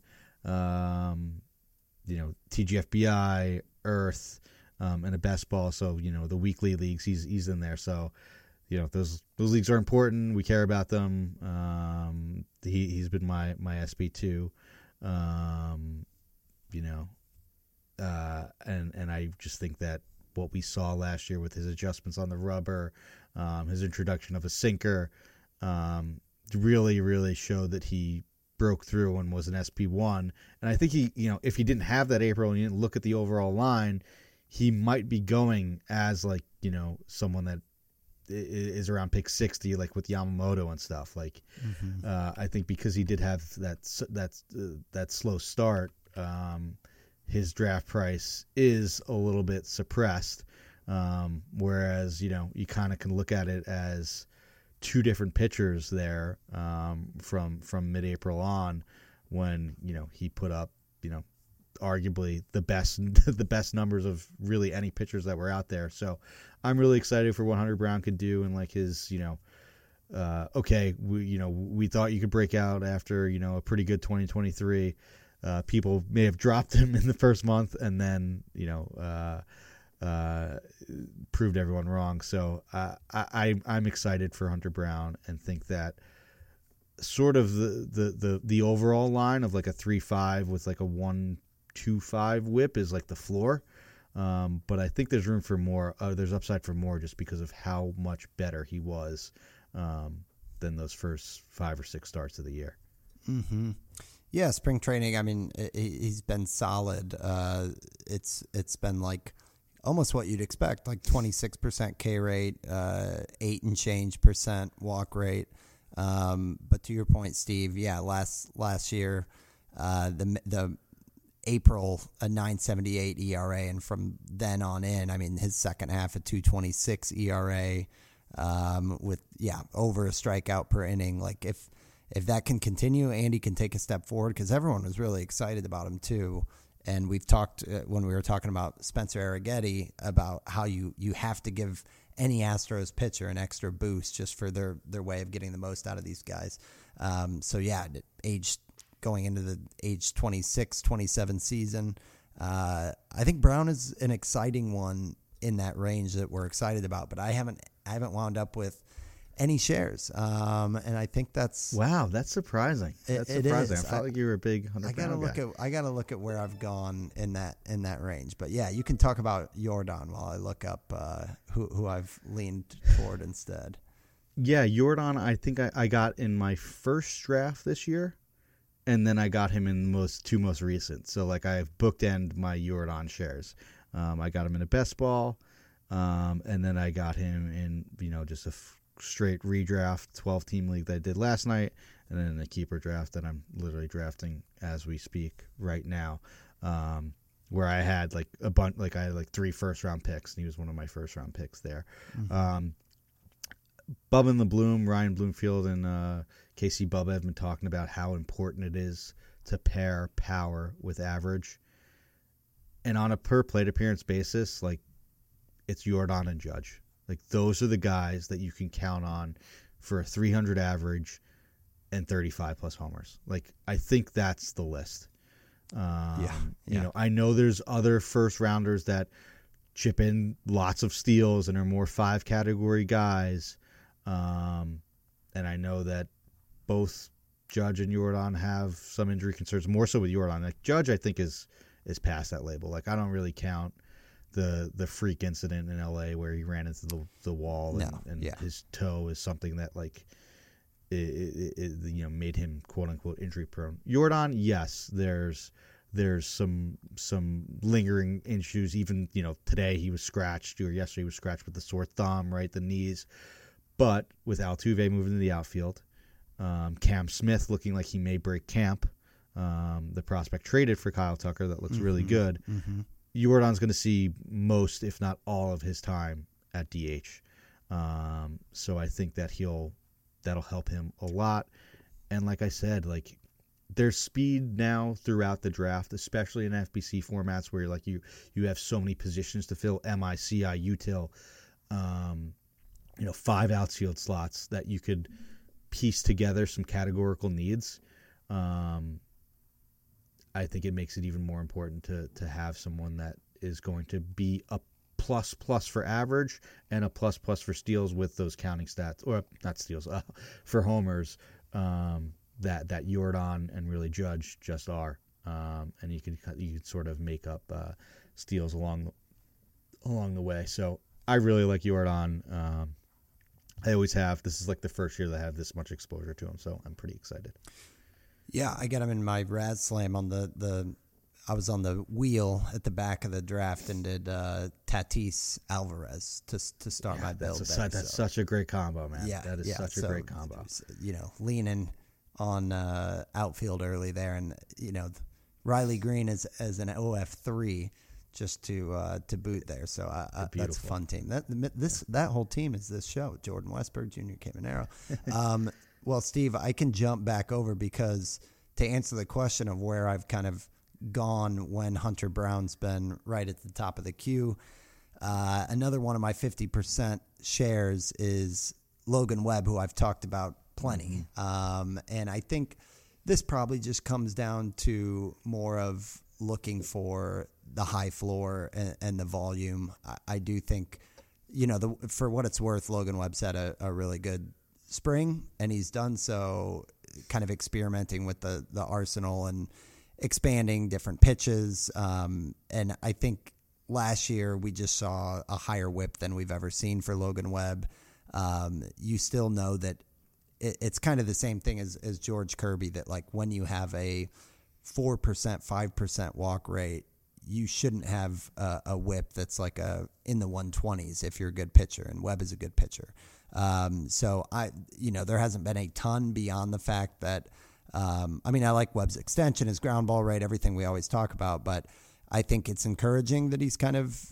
TGFBI, Earth, and a best ball. So, the weekly leagues, he's in there. So, those leagues are important. We care about them. He's been my SP2, and I just think that what we saw last year with his adjustments on the rubber, his introduction of a sinker, really, really showed that he broke through and was an SP1. And I think he, if he didn't have that April and you didn't look at the overall line, he might be going as like, someone that is around pick 60, like with Yamamoto and stuff. Like, I think because he did have that slow start, his draft price is a little bit suppressed. Whereas, you kind of can look at it as two different pitchers there, from mid-April on, when, he put up, arguably the best numbers of really any pitchers that were out there. So I'm really excited for what Hunter Brown could do, and like his, we thought you could break out after, a pretty good 2023. People may have dropped him in the first month and then, proved everyone wrong. So I'm excited for Hunter Brown and think that sort of the overall line of like a 3.5 with like a 1.25 whip is like the floor. But I think there's room for more. There's upside for more just because of how much better he was than those first 5 or 6 starts of the year. Mm-hmm. Yeah, spring training, I mean, he's been solid. It's been like almost what you'd expect, like 26% K rate, 8 and change % walk rate. But to your point, Steve, yeah, last year, the April, a 9.78 ERA, and from then on in, I mean, his second half, a 2.26 ERA, with over a strikeout per inning. Like if that can continue, Andy can take a step forward, because everyone was really excited about him too. And we've talked when we were talking about Spencer Arrighetti about how you have to give any Astros pitcher an extra boost just for their way of getting the most out of these guys. Going into the age 26, 27 season, I think Brown is an exciting one in that range that we're excited about. But I haven't wound up with any shares, and I think that's surprising. That's surprising. I felt like you were a big Hunter Brown guy. I gotta look at where I've gone in that range. But yeah, you can talk about Yordan while I look up who I've leaned toward instead. Yeah, Yordan, I think I got in my first draft this year, and then I got him in the two most recent. So like I've bookend my Yordan shares. I got him in a best ball, and then I got him in just a straight redraft 12-team league that I did last night, and then a keeper draft that I'm literally drafting as we speak right now, where I had like a bunch, like I had like 3 first-round picks, and he was one of my first-round picks there. Mm-hmm. Bubba and the Bloom, Ryan Bloomfield and Casey Bubba have been talking about how important it is to pair power with average, and on a per plate appearance basis, like it's Yordan and Judge. Like those are the guys that you can count on for a 300 average and 35 plus homers. Like I think that's the list. I know there's other first rounders that chip in lots of steals and are more 5 category guys. And I know that both Judge and Jordan have some injury concerns, more so with Jordan. Like Judge, I think is past that label. Like I don't really count the freak incident in LA where he ran into the wall and his toe is something that like it made him quote unquote injury prone. Jordan, yes, there's some lingering issues. Even today he was scratched, or yesterday he was scratched with the sore thumb, right, the knees. But with Altuve moving to the outfield, Cam Smith looking like he may break camp, the prospect traded for Kyle Tucker that looks really good. Mm-hmm. Jordan's going to see most, if not all, of his time at DH. So I think that that'll help him a lot. And like I said, like there's speed now throughout the draft, especially in FBC formats where like you have so many positions to fill, MI, CI, util, 5 outfield slots that you could piece together some categorical needs. I think it makes it even more important to have someone that is going to be a plus for average and a plus for steals with those counting stats, or not steals, for homers, that Jordan and really Judge just are. And you could sort of make up steals along the way. So I really like Jordan. I always have. This is like the first year that I have this much exposure to him, so I'm pretty excited. Yeah, I got him in my Raz Slam on I was on the wheel at the back of the draft and did Tatis Alvarez to start my build. That's such a great combo, man. Yeah, that is such a great combo. Leaning on outfield early there, and Riley Green as an OF3 just to boot there. So that's a fun team. That whole team is this show. Jordan Westberg, Junior Caminero. Well, Steve, I can jump back over because to answer the question of where I've kind of gone when Hunter Brown's been right at the top of the queue, another one of my 50% shares is Logan Webb, who I've talked about plenty. And I think this probably just comes down to more of looking for the high floor and the volume. I do think, for what it's worth, Logan Webb's had a really good spring, and he's done so kind of experimenting with the arsenal and expanding different pitches. And I think last year we just saw a higher whip than we've ever seen for Logan Webb. You still know that it's kind of the same thing as George Kirby, that like when you have a 4%, 5% walk rate, you shouldn't have a whip that's like in the 120s if you're a good pitcher, and Webb is a good pitcher. So there hasn't been a ton beyond the fact that, I like Webb's extension, his ground ball rate, everything we always talk about, but I think it's encouraging that he's kind of,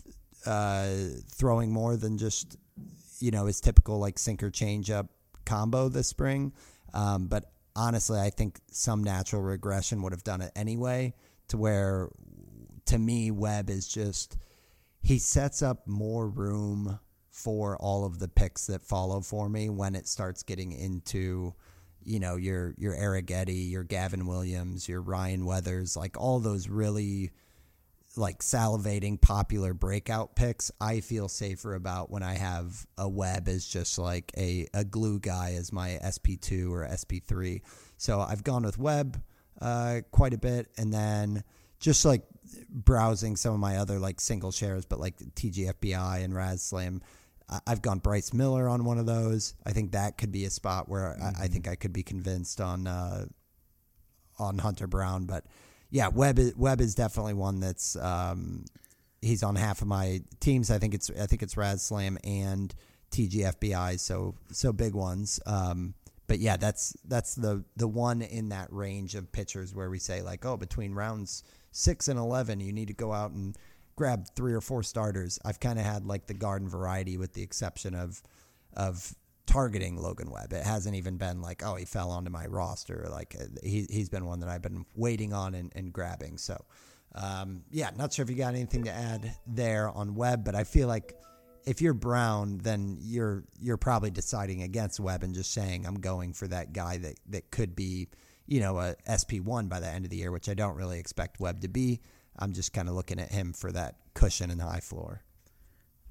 throwing more than just, his typical like sinker changeup combo this spring. But honestly, I think some natural regression would have done it anyway, to where, to me, Webb is just, he sets up more room for all of the picks that follow for me when it starts getting into, your Arrighetti, your Gavin Williams, your Ryan Weathers, like all those really like salivating popular breakout picks. I feel safer about when I have a Webb as just like a glue guy as my SP2 or SP3. So I've gone with Webb quite a bit, and then just like browsing some of my other like single shares, but like TGFBI and Raz Slam, I've gone Bryce Miller on one of those. I think that could be a spot where I think I could be convinced on Hunter Brown. But yeah, Webb is definitely one that's he's on half of my teams. I think it's Raz Slam and TGFBI, so big ones. But yeah, that's the one in that range of pitchers where we say like, oh, between rounds 6 and 11, you need to go out and grab 3 or 4 starters. I've kind of had like the garden variety, with the exception of targeting Logan Webb. It hasn't even been like, oh, he fell onto my roster. Like he's been one that I've been waiting on and grabbing. So not sure if you got anything to add there on Webb, but I feel like if you're Brown, then you're probably deciding against Webb and just saying I'm going for that guy that could be, a SP1 by the end of the year, which I don't really expect Webb to be. I'm just kind of looking at him for that cushion and high floor.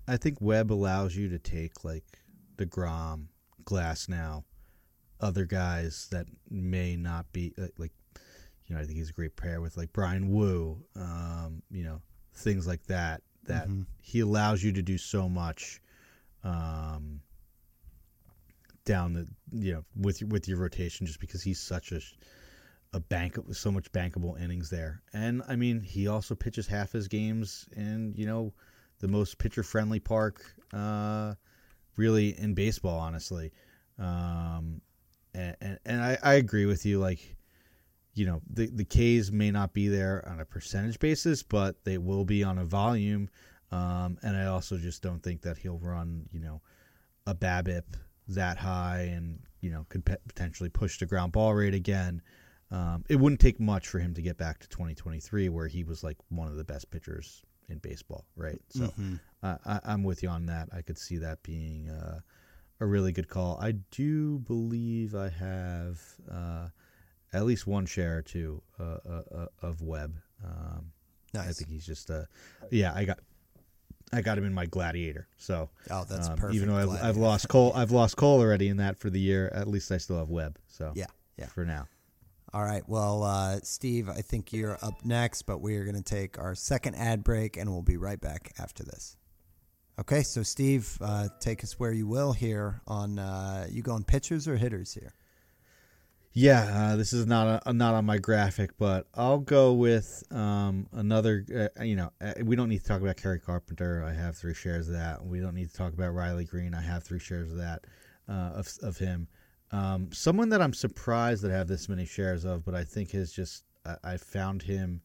I think Webb allows you to take like DeGrom, Glasnow, other guys that may not be like, you know, I think he's a great pair with like Brian Wu, you know, things like that. That he allows you to do so much down the, you know, with your rotation, just because he's such a bank, so much bankable innings there. And I mean, he also pitches half his games in, you know, the most pitcher friendly park really in baseball, honestly. And I agree with you. Like, you know, the K's may not be there on a percentage basis, but they will be on a volume. And I also just don't think that he'll run, you know, a BABIP that high and, you know, could potentially push the ground ball rate again. It wouldn't take much for him to get back to 2023, where he was like one of the best pitchers in baseball, right? So I'm with you on that. I could see that being a really good call. I do believe I have at least one share or two of Webb. Nice. I think he's just I got him in my Gladiator. So that's perfect. Even though I've lost Cole already in that for the year. At least I still have Webb. So yeah. For now. All right. Well, Steve, I think you're up next, but we are going to take our second ad break, and we'll be right back after this. Okay, so Steve, take us where you will here on you going pitchers or hitters here? Yeah, this is not on my graphic, but I'll go with another. We don't need to talk about Kerry Carpenter. I have 3 shares of that. We don't need to talk about Riley Green. I have 3 shares of that of him. Someone that I'm surprised that I have this many shares of, but I think is just I found him,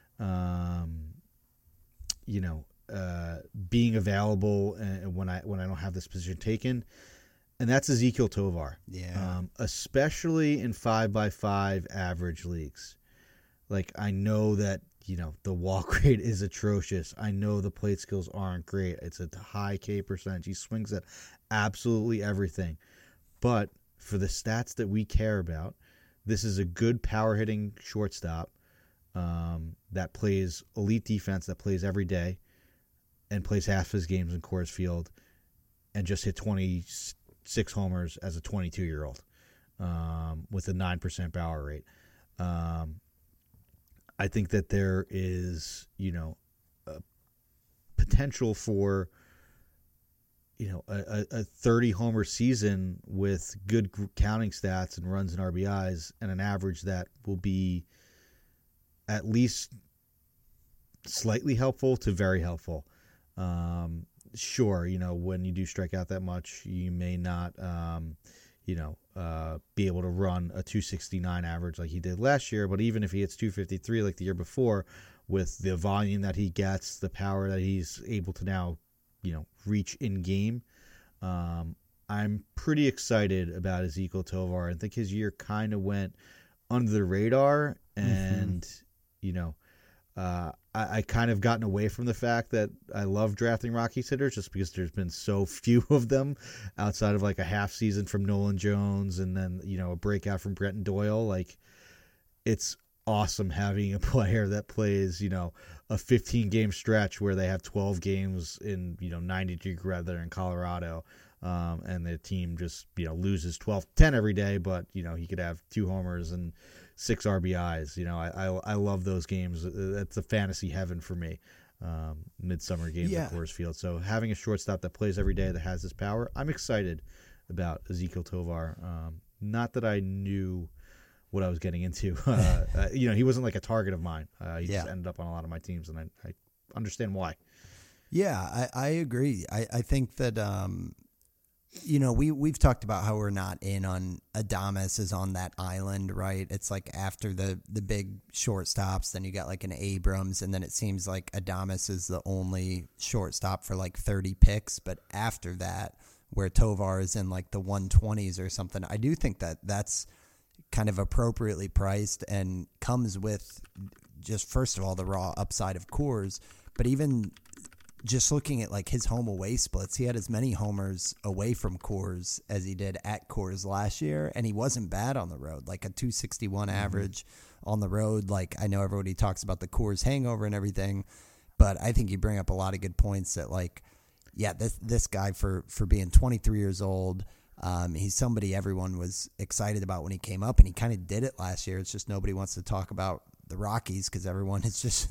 being available when I don't have this position taken. And that's Ezequiel Tovar. Yeah. Especially in 5x5 average leagues. Like, I know that, you know, the walk rate is atrocious. I know the plate skills aren't great. It's a high K percentage. He swings at absolutely everything. But for the stats that we care about, this is a good power hitting shortstop that plays elite defense, that plays every day, and plays half his games in Coors Field, and just hit 26 homers as a 22-year-old with a 9% power rate. I think that there is, you know, a potential for, you know, a 30-homer season with good counting stats and runs and RBIs and an average that will be at least slightly helpful to very helpful. Sure, you know, when you do strike out that much, you may not, be able to run a 269 average like he did last year. But even if he hits 253 like the year before, with the volume that he gets, the power that he's able to now, you know, reach in game, I'm pretty excited about Ezequiel Tovar. I think his year kind of went under the radar, and you know, I kind of gotten away from the fact that I love drafting Rockies hitters just because there's been so few of them outside of like a half season from Nolan Jones and then, you know, a breakout from Brenton Doyle. Like, it's awesome having a player that plays, you know, a 15-game stretch where they have 12 games in, you know, 90-degree weather in Colorado, and the team just, you know, loses 12-10 every day, but, you know, he could have 2 homers and 6 RBIs. You know, I love those games. That's a fantasy heaven for me. Midsummer games at Coors Field. So having a shortstop that plays every day that has this power, I'm excited about Ezequiel Tovar. Not that I knew what I was getting into. You know, he wasn't like a target of mine. He just ended up on a lot of my teams, and I understand why. Yeah, I agree. I think that you know, we've talked about how we're not in on Adames is on that island, right? It's like after the big shortstops, then you got like an Abrams, and then it seems like Adames is the only shortstop for like 30 picks. But after that, where Tovar is in like the 120s or something, I do think that that's kind of appropriately priced and comes with just, first of all, the raw upside of Coors, but even just looking at like his home away splits, he had as many homers away from Coors as he did at Coors last year, and he wasn't bad on the road, like a 261 average on the road. Like, I know everybody talks about the Coors hangover and everything, but I think you bring up a lot of good points that, like, yeah, this guy for being 23 years old, he's somebody everyone was excited about when he came up, and he kind of did it last year. It's just nobody wants to talk about the Rockies because everyone is just,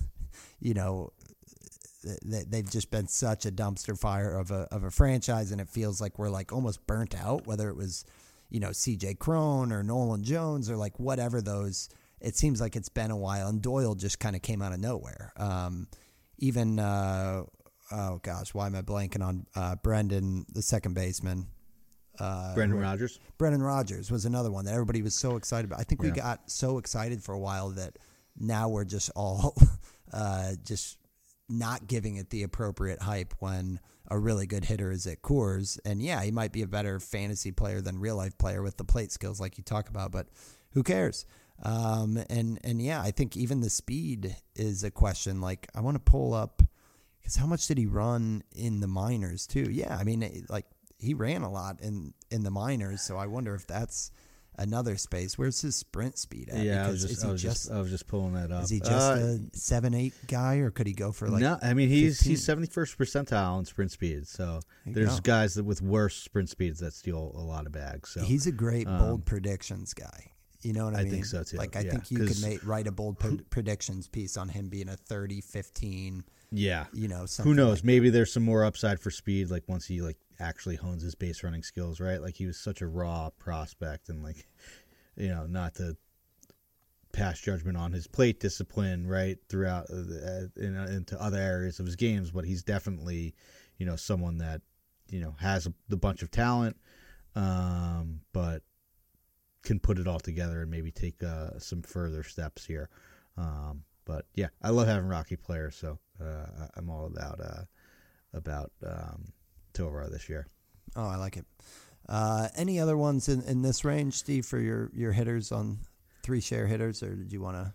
they've just been such a dumpster fire of a franchise, and it feels like we're like almost burnt out, whether it was, CJ Cron or Nolan Jones or like whatever those. It seems like it's been a while, and Doyle just kind of came out of nowhere. Even oh gosh, why am I blanking on Brendan, the second baseman? Brendan Rodgers. Brendan Rodgers was another one that everybody was so excited about. I think we got so excited for a while that now we're just all just not giving it the appropriate hype when a really good hitter is at Coors. And yeah, he might be a better fantasy player than real life player with the plate skills like you talk about, but who cares? And yeah, I think even the speed is a question. Like, I want to pull up, because how much did he run in the minors too? Yeah, I mean, like, he ran a lot in the minors, so I wonder if that's another space. Where's his sprint speed at? Yeah, I was just pulling that up. Is he just a 7-8 guy, or could he go for like? No, I mean he's 15? 71st percentile in sprint speed. So there's guys with worse sprint speeds that steal a lot of bags. So he's a great bold predictions guy. You know what I mean? I think so too. Like, I think you could write a bold predictions piece on him being a 30-15. Yeah. Something. Who knows? Like, maybe there's some more upside for speed. Like once he actually hones his base running skills, right? Like he was such a raw prospect, and not to pass judgment on his plate discipline, right? Throughout into other areas of his games, but he's definitely, someone that, has the bunch of talent, but can put it all together and maybe take some further steps here. But yeah, I love having Rocky players, so I'm all about Tovar this year. Oh, I like it. Any other ones in this range, Steve, for your hitters on 3-share hitters, or did you want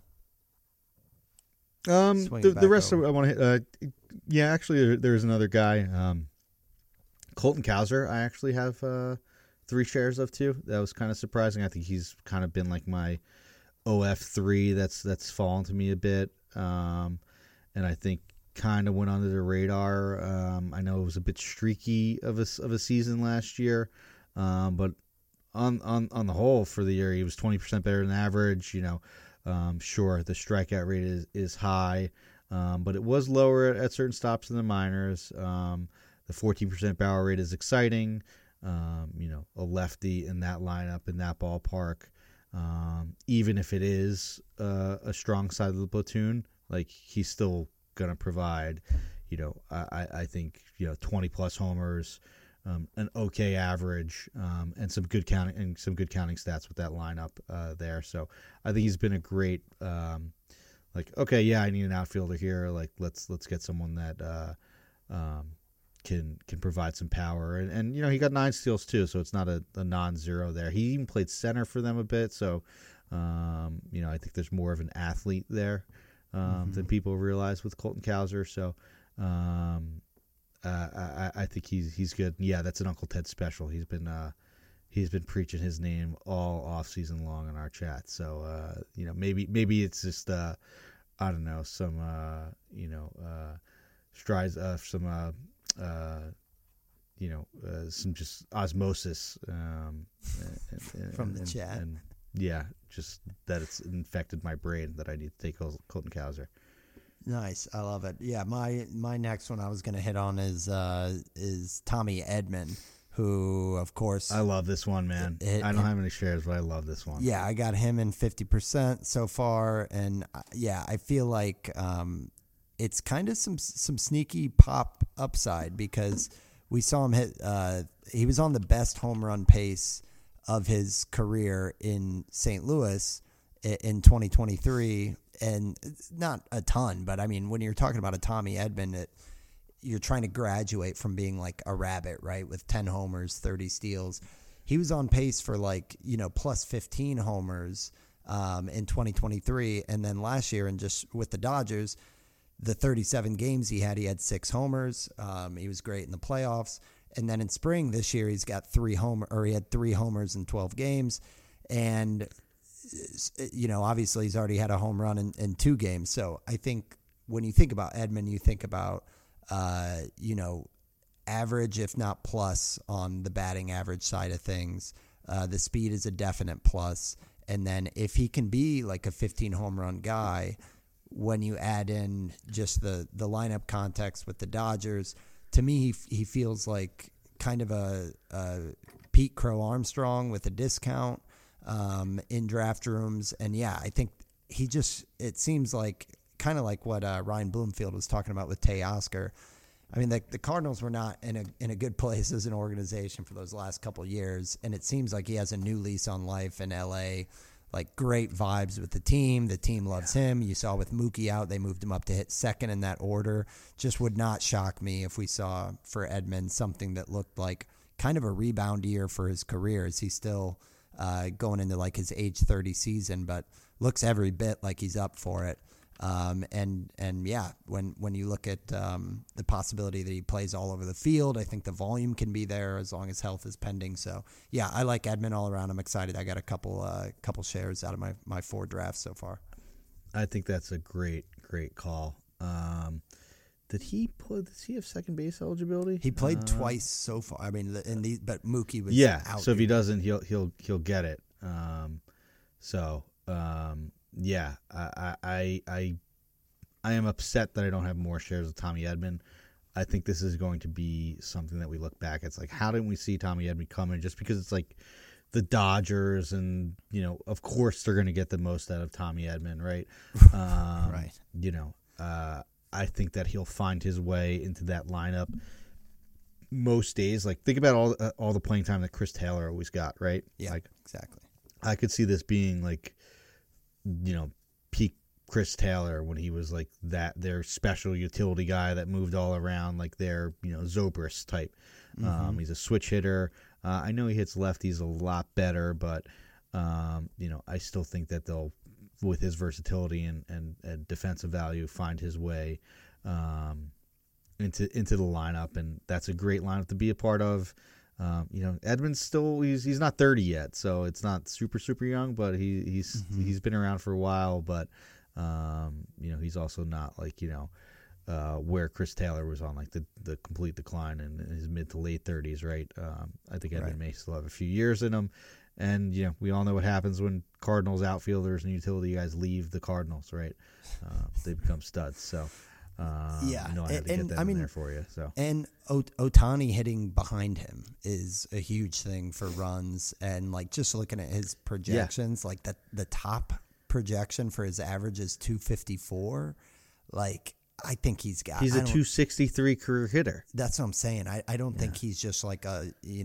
to? The rest of I want to hit. Actually, there's another guy, Colton Cowser. I actually have 3 shares of too. That was kind of surprising. I think he's kind of been like my OF3 that's fallen to me a bit, and I think kind of went under the radar. I know it was a bit streaky of a season last year, but on the whole for the year he was 20% better than average. Sure, the strikeout rate is high, but it was lower at certain stops in the minors. The 14% barrel rate is exciting. A lefty in that lineup, in that ballpark, even if it is a strong side of the platoon, like he's still going to provide, I think, 20 plus homers, an okay average, and some good counting stats with that lineup there. So I think he's been a great, I need an outfielder here. Like let's get someone that can provide some power, and he got 9 steals too, so it's not a non-zero there. He even played center for them a bit, so I think there's more of an athlete there than people realize with Colton Cowser. So I think he's good. Yeah, that's an Uncle Ted special. He's been preaching his name all off season long in our chat. So maybe it's just I don't know, some strides some some just osmosis from the chat. And yeah, just that it's infected my brain that I need to take Colton Cowser. Nice, I love it. Yeah, my next one I was going to hit on is Tommy Edman, who of course I love this one, man. I don't have any shares, but I love this one. Yeah, I got him in 50% so far, and yeah, I feel like it's kind of some sneaky pop upside because we saw him hit. He was on the best home run pace of his career in St. Louis in 2023, and not a ton, but I mean, when you're talking about a Tommy Edman, you're trying to graduate from being like a rabbit, right? With 10 homers, 30 steals. He was on pace for plus 15 homers in 2023, and then last year, and just with the Dodgers, the 37 games he had 6 homers. He was great in the playoffs. And then in spring this year, he's got 3 homers in 12 games. And, obviously he's already had a home run in 2 games. So I think when you think about Edman, you think about, average, if not plus, on the batting average side of things. The speed is a definite plus. And then if he can be like a 15 home run guy, when you add in just the lineup context with the Dodgers, to me, he feels like kind of a Pete Crow Armstrong with a discount in draft rooms. And yeah, I think it seems like kind of like what Ryan Bloomfield was talking about with Teoscar. I mean, the Cardinals were not in a good place as an organization for those last couple of years, and it seems like he has a new lease on life in L.A., like great vibes with the team. The team loves him. You saw with Mookie out, they moved him up to hit second in that order. Just would not shock me if we saw for Edman something that looked like kind of a rebound year for his career, as he's still going into like his age 30 season, but looks every bit like he's up for it. And yeah, when you look at the possibility that he plays all over the field, I think the volume can be there as long as health is pending. So yeah, I like Edman all around. I'm excited. I got a couple shares out of my 4 drafts so far. I think that's a great call. Does he have second base eligibility? He played twice so far. I mean, but Mookie was out. So if he doesn't, he'll get it. Yeah, I am upset that I don't have more shares of Tommy Edman. I think this is going to be something that we look back. It's like, how didn't we see Tommy Edman coming? Just because it's like the Dodgers, and of course they're going to get the most out of Tommy Edman, right? Right. I think that he'll find his way into that lineup most days. Like, think about all the playing time that Chris Taylor always got, right? Yeah, like, exactly. I could see this being like, peak Chris Taylor when he was like their special utility guy that moved all around, like their Zobrist type. Mm-hmm. He's a switch hitter. I know he hits lefties a lot better, but I still think that they'll, with his versatility and defensive value, find his way into the lineup, and that's a great lineup to be a part of. Edman's still he's not 30 yet, so it's not super young, but he's been around for a while. But he's also not like where Chris Taylor was on like the complete decline in his mid to late 30s, right? I think Edman may still have a few years in him, and we all know what happens when Cardinals outfielders and utility guys leave the Cardinals, right? They become studs. So. I had to get that in there for you. So, and Ohtani hitting behind him is a huge thing for runs, and like just looking at his projections, like the top projection for his average is 254. Like, I think he's a 263 career hitter. That's what I'm saying. I don't think he's just like a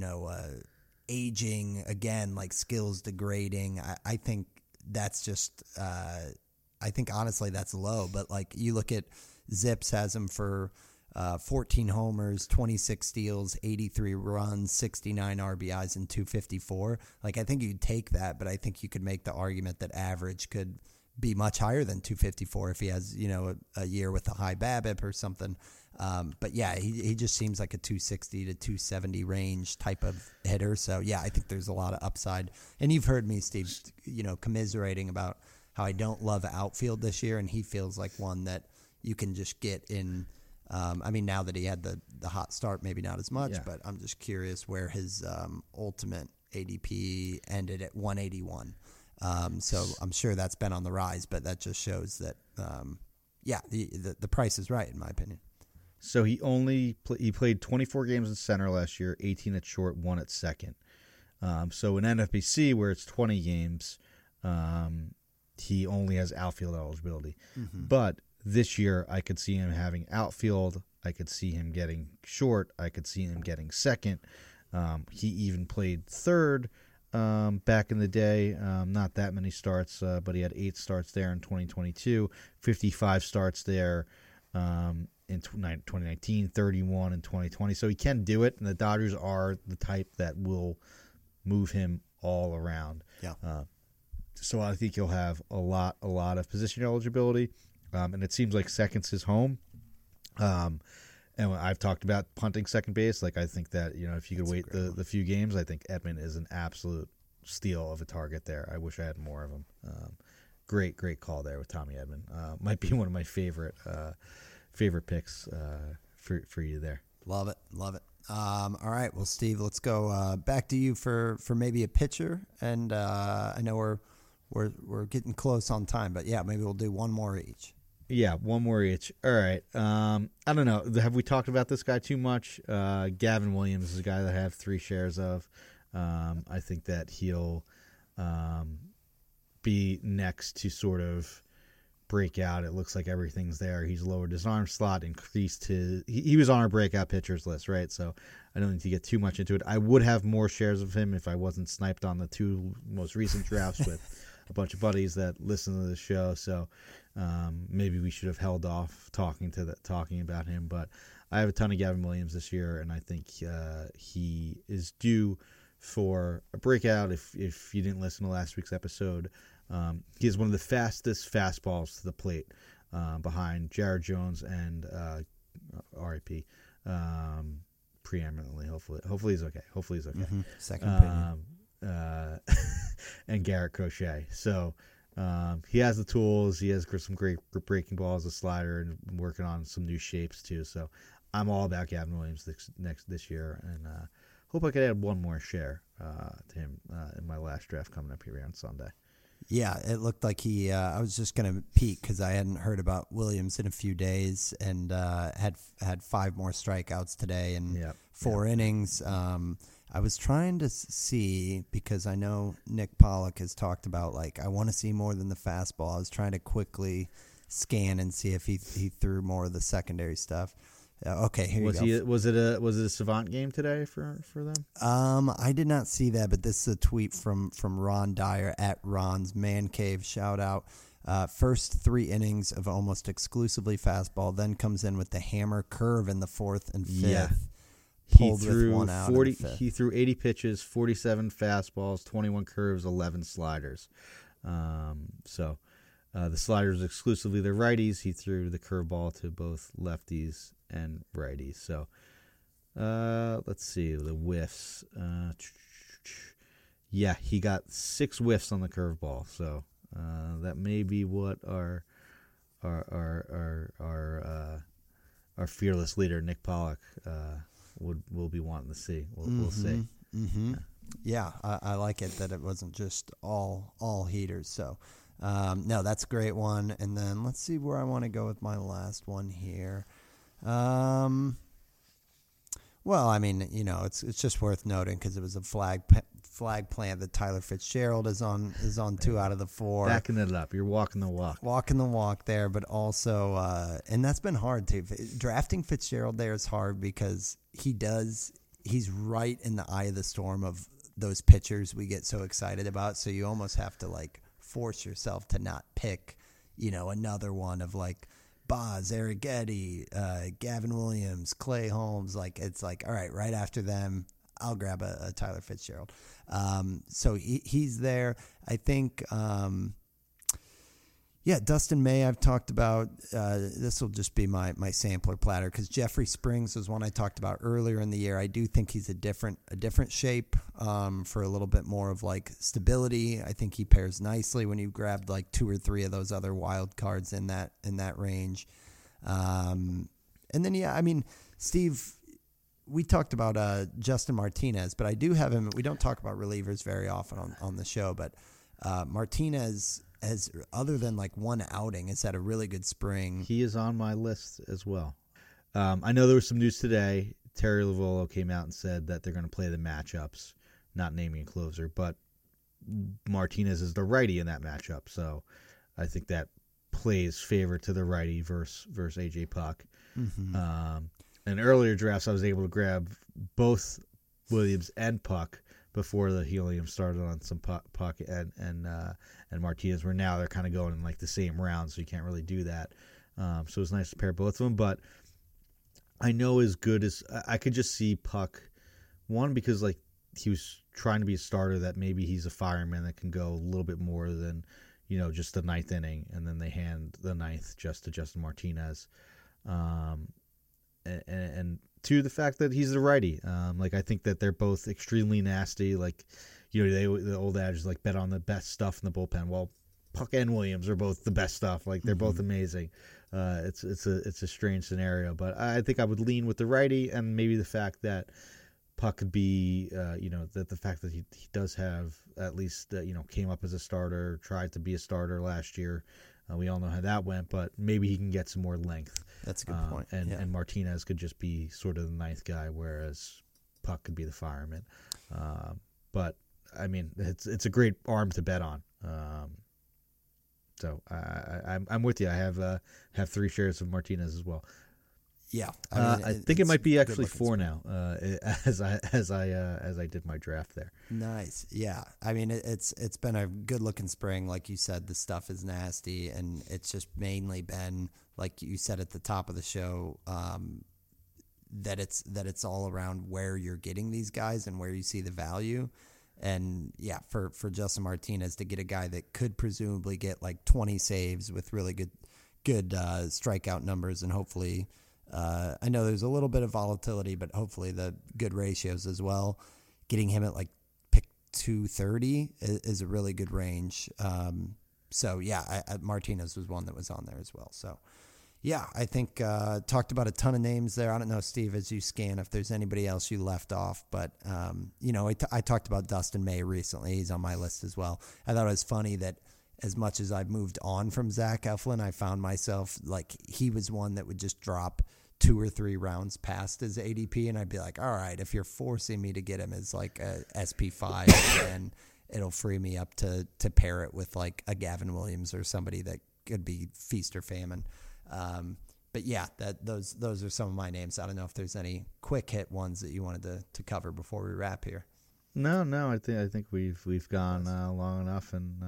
aging again, like skills degrading. I think that's just I think honestly that's low. But like you look at Zips has him for 14 homers, 26 steals, 83 runs, 69 RBIs, and 254. Like, I think you'd take that, but I think you could make the argument that average could be much higher than 254 if he has, a year with a high BABIP or something. But yeah, he just seems like a 260 to 270 range type of hitter. So yeah, I think there's a lot of upside. And you've heard me, Steve, commiserating about how I don't love outfield this year, and he feels like one that you can just get in. Now that he had the hot start, maybe not as much, but I'm just curious where his ultimate ADP ended at 181. So I'm sure that's been on the rise, but that just shows that, the price is right, in my opinion. So he played 24 games at center last year, 18 at short, 1 at second. So in NFBC, where it's 20 games, he only has outfield eligibility. Mm-hmm. But this year, I could see him having outfield. I could see him getting short. I could see him getting second. He even played third back in the day. Not that many starts, but he had 8 starts there in 2022, 55 starts there in 2019, 31 in 2020. So he can do it, and the Dodgers are the type that will move him all around. Yeah. So I think he'll have a lot of position eligibility. And it seems like second's his home. And I've talked about punting second base. Like, I think that, if you could wait the few games, I think Edman is an absolute steal of a target there. I wish I had more of him. Great call there with Tommy Edman. Might be one of my favorite picks for you there. Love it. All right, well, Steve, let's go back to you for maybe a pitcher, and I know we're getting close on time, but yeah, maybe we'll do one more each. Yeah, one more each. All right. I don't know. Have we talked about this guy too much? Gavin Williams is a guy that I have 3 shares of. I think that he'll be next to sort of break out. It looks like everything's there. He's lowered his arm slot, increased his... He was on our breakout pitchers list, right? So I don't need to get too much into it. I would have more shares of him if I wasn't sniped on the 2 most recent drafts with a bunch of buddies that listen to the show. So maybe we should have held off talking about him. But I have a ton of Gavin Williams this year, and I think he is due for a breakout. If you didn't listen to last week's episode, he has one of the fastest fastballs to the plate, behind Jared Jones and RIP. Preeminently, hopefully he's okay. Mm-hmm. Second opinion. And Garrett Crochet. So he has the tools. He has some great breaking balls, a slider, and working on some new shapes too. So I'm all about Gavin Williams this year, and hope I could add one more share to him in my last draft coming up here on Sunday. Yeah, it looked like he. I was just gonna peek because I hadn't heard about Williams in a few days, and had 5 more strikeouts today and 4 innings. I was trying to see, because I know Nick Pollock has talked about, like, I want to see more than the fastball. I was trying to quickly scan and see if he threw more of the secondary stuff. Okay, here you go. Was it a Savant game today for them? I did not see that, but this is a tweet from Ron Dyer at Ron's Man Cave. Shout out. First 3 innings of almost exclusively fastball, then comes in with the hammer curve in the 4th and 5th. Yeah. He threw 40. He threw 80 pitches, 47 fastballs, 21 curves, 11 sliders. So the sliders exclusively the righties. He threw the curveball to both lefties and righties. So let's see the whiffs. He got 6 whiffs on the curveball. So that may be what our fearless leader Nick Pollock will be wanting to see. We'll see. Mm-hmm. Yeah, I like it that it wasn't just all heaters. So no, that's a great one. And then let's see where I want to go with my last one here. Well, I mean, it's just worth noting because it was a flag plant that Tyler Fitzgerald is on 2 out of the 4. Backing it up. You're walking the walk. Walking the walk there, but also, and that's been hard too. Drafting Fitzgerald there is hard because he's right in the eye of the storm of those pitchers we get so excited about. So you almost have to like force yourself to not pick, another one of like Boz, Arrighetti, Gavin Williams, Clay Holmes. Like, it's like, all right after them, I'll grab a Tyler Fitzgerald. So he's there. I think, Dustin May I've talked about. This will just be my sampler platter because Jeffrey Springs was one I talked about earlier in the year. I do think he's a different shape for a little bit more of like stability. I think he pairs nicely when you grabbed like 2 or 3 of those other wild cards in that range. And then Steve, we talked about Justin Martinez, but I do have him. We don't talk about relievers very often on the show, but Martinez has, other than like one outing, has had a really good spring. He is on my list as well. I know there was some news today. Terry Lavolo came out and said that they're going to play the matchups, not naming a closer, but Martinez is the righty in that matchup, so I think that plays favor to the righty versus AJ Puck. Mm-hmm. In earlier drafts, I was able to grab both Williams and Puck before the helium started on some Puck and Martinez, where now they're kind of going in like the same round, so you can't really do that. So it's nice to pair both of them, but I know as good as I could just see Puck, one, because like he was trying to be a starter, that maybe he's a fireman that can go a little bit more than, just the 9th inning, and then they hand the 9th just to Justin Martinez. And to the fact that he's the righty. I think that they're both extremely nasty. Like, the old adage is like bet on the best stuff in the bullpen. Well, Puck and Williams are both the best stuff. Like, they're both amazing. It's a strange scenario, but I think I would lean with the righty, and maybe the fact that Puck could be, that the fact that he does have at least, came up as a starter, tried to be a starter last year. We all know how that went, but maybe he can get some more length. That's a good point. And Martinez could just be sort of the ninth guy, whereas Puck could be the fireman. But I mean, it's a great arm to bet on. So I'm with you. I have 3 shares of Martinez as well. Yeah, I think it might be actually 4 now, as I did my draft there. Nice. Yeah, I mean it's been a good looking spring, like you said. The stuff is nasty, and it's just mainly been, like you said at the top of the show, that it's all around where you're getting these guys and where you see the value. And yeah, for Justin Martinez to get a guy that could presumably get like 20 saves with really good strikeout numbers, and hopefully. I know there's a little bit of volatility, but hopefully the good ratios as well. Getting him at like pick 230 is a really good range. So yeah, Martinez was one that was on there as well. So yeah, I think talked about a ton of names there. I don't know, Steve, as you scan, if there's anybody else you left off, but I talked about Dustin May recently. He's on my list as well. I thought it was funny that as much as I've moved on from Zach Eflin, I found myself like he was one that would just drop 2 or 3 rounds past his ADP, and I'd be like, all right, if you're forcing me to get him as like a SP5, then it'll free me up to pair it with like a Gavin Williams or somebody that could be feast or famine. But yeah, those are some of my names. I don't know if there's any quick hit ones that you wanted to cover before we wrap here. No, I think we've gone long enough, and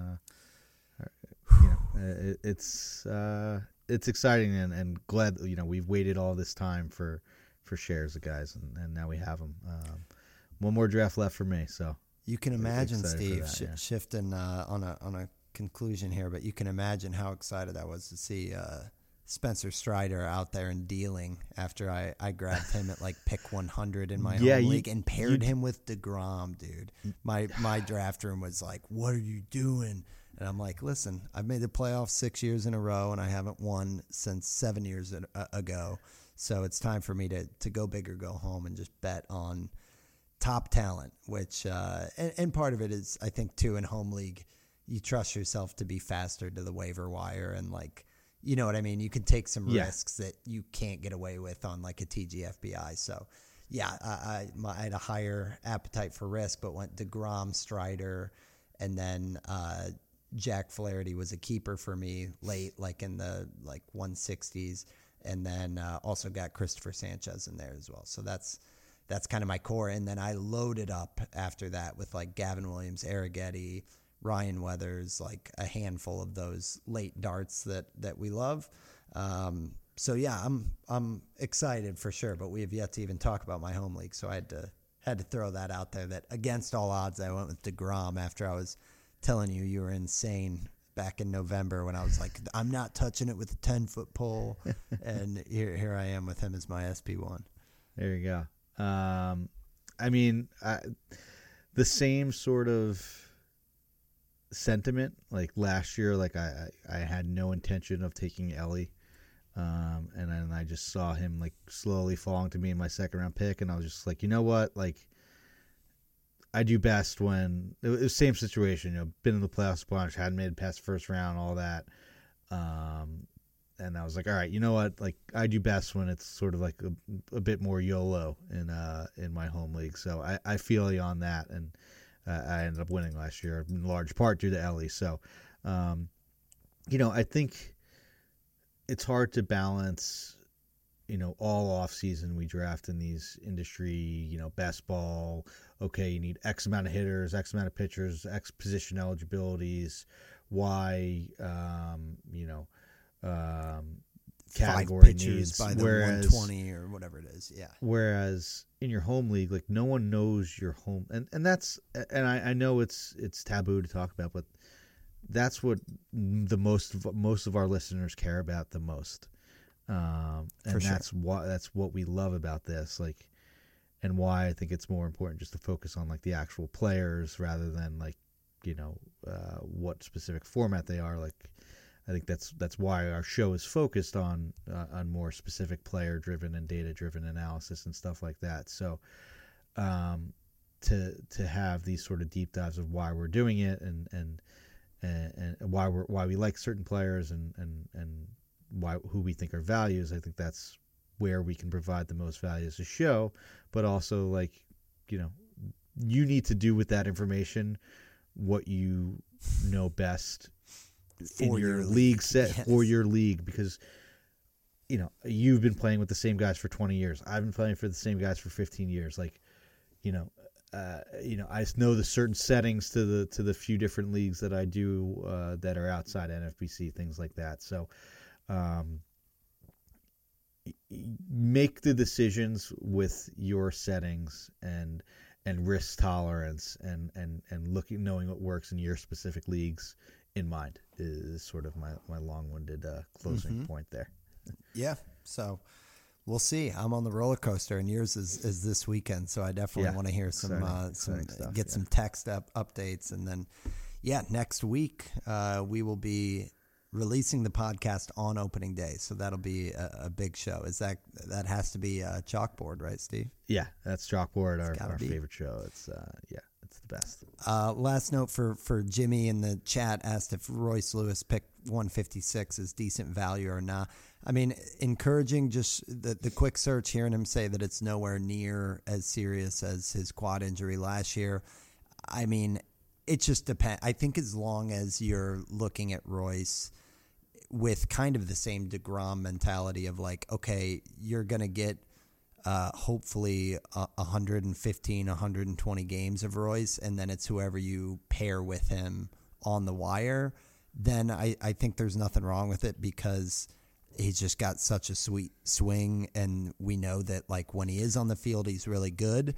it's exciting and glad we've waited all this time for shares of guys, and now we have them. One more draft left for me, so you can imagine, Steve, shifting on a conclusion here, but you can imagine how excited I was to see Spencer Strider out there and dealing after I grabbed him at like pick 100 in my home league and paired him with DeGrom, dude. My draft room was like, what are you doing? And I'm like, listen, I've made the playoffs 6 years in a row, and I haven't won since 7 years ago. So it's time for me to go big or go home and just bet on top talent, which and part of it is, I think, too, in home league, you trust yourself to be faster to the waiver wire, and like, you know what I mean? You can take some risks that you can't get away with on like a TGFBI. So, yeah, I had a higher appetite for risk, but went DeGrom, Strider, and then Jack Flaherty was a keeper for me late, like in the 160s, and then also got Christopher Sanchez in there as well. So that's kind of my core, and then I loaded up after that with like Gavin Williams, Arrighetti, Ryan Weathers, like a handful of those late darts that we love. So yeah, I'm excited for sure, but we have yet to even talk about my home league, so I had to throw that out there. That against all odds, I went with DeGrom after I was telling you were insane back in November when I was like, I'm not touching it with a 10-foot pole, and here I am with him as my SP1. There you go. I mean, the same sort of sentiment like last year. Like I had no intention of taking Ellie, and then I just saw him like slowly falling to me in my second round pick, and I was just like, you know what, like, I do best when it was the same situation, been in the playoffs a bunch, hadn't made it past the first round, all that. And I was like, all right, you know what? Like, I do best when it's sort of like a bit more YOLO in my home league. So I feel you on that. And I ended up winning last year in large part due to Ellie. So, I think it's hard to balance, all off season we draft in these industry, best ball. Okay, you need X amount of hitters, X amount of pitchers, X position eligibilities, Y, category needs. By the 120 or whatever it is, yeah. Whereas in your home league, like, no one knows your home, and that's, and I know it's taboo to talk about, but that's what most of our listeners care about the most. And that's what we love about this, like, and why I think it's more important just to focus on like the actual players rather than like, what specific format they are. Like, I think that's why our show is focused on more specific player driven and data driven analysis and stuff like that. So to have these sort of deep dives of why we're doing it and why we like certain players and who we think are values, I think that's where we can provide the most value as a show. But also, like, you need to do with that information what you know best in your league set for your league, because you've been playing with the same guys for 20 years. I've been playing for the same guys for 15 years. Like, I know the certain settings to the few different leagues that I do that are outside NFBC, things like that. So make the decisions with your settings and risk tolerance and knowing what works in your specific leagues in mind is sort of my long-winded closing point there. Yeah. So we'll see. I'm on the roller coaster, and yours is this weekend. So I definitely want to hear some stuff, get some text updates, and then next week we will be releasing the podcast on opening day. So that'll be a big show. That has to be Chalkboard, right, Steve? Yeah, that's Chalkboard, our favorite show. It's it's the best. Last note for Jimmy in the chat asked if Royce Lewis pick 156 is decent value or not. I mean, encouraging, just the quick search, hearing him say that it's nowhere near as serious as his quad injury last year. I mean, it just depends. I think as long as you're looking at Royce with kind of the same DeGrom mentality of like, okay, you're going to get hopefully 115, 120 games of Royce, and then it's whoever you pair with him on the wire, then I think there's nothing wrong with it, because he's just got such a sweet swing, and we know that like when he is on the field, he's really good.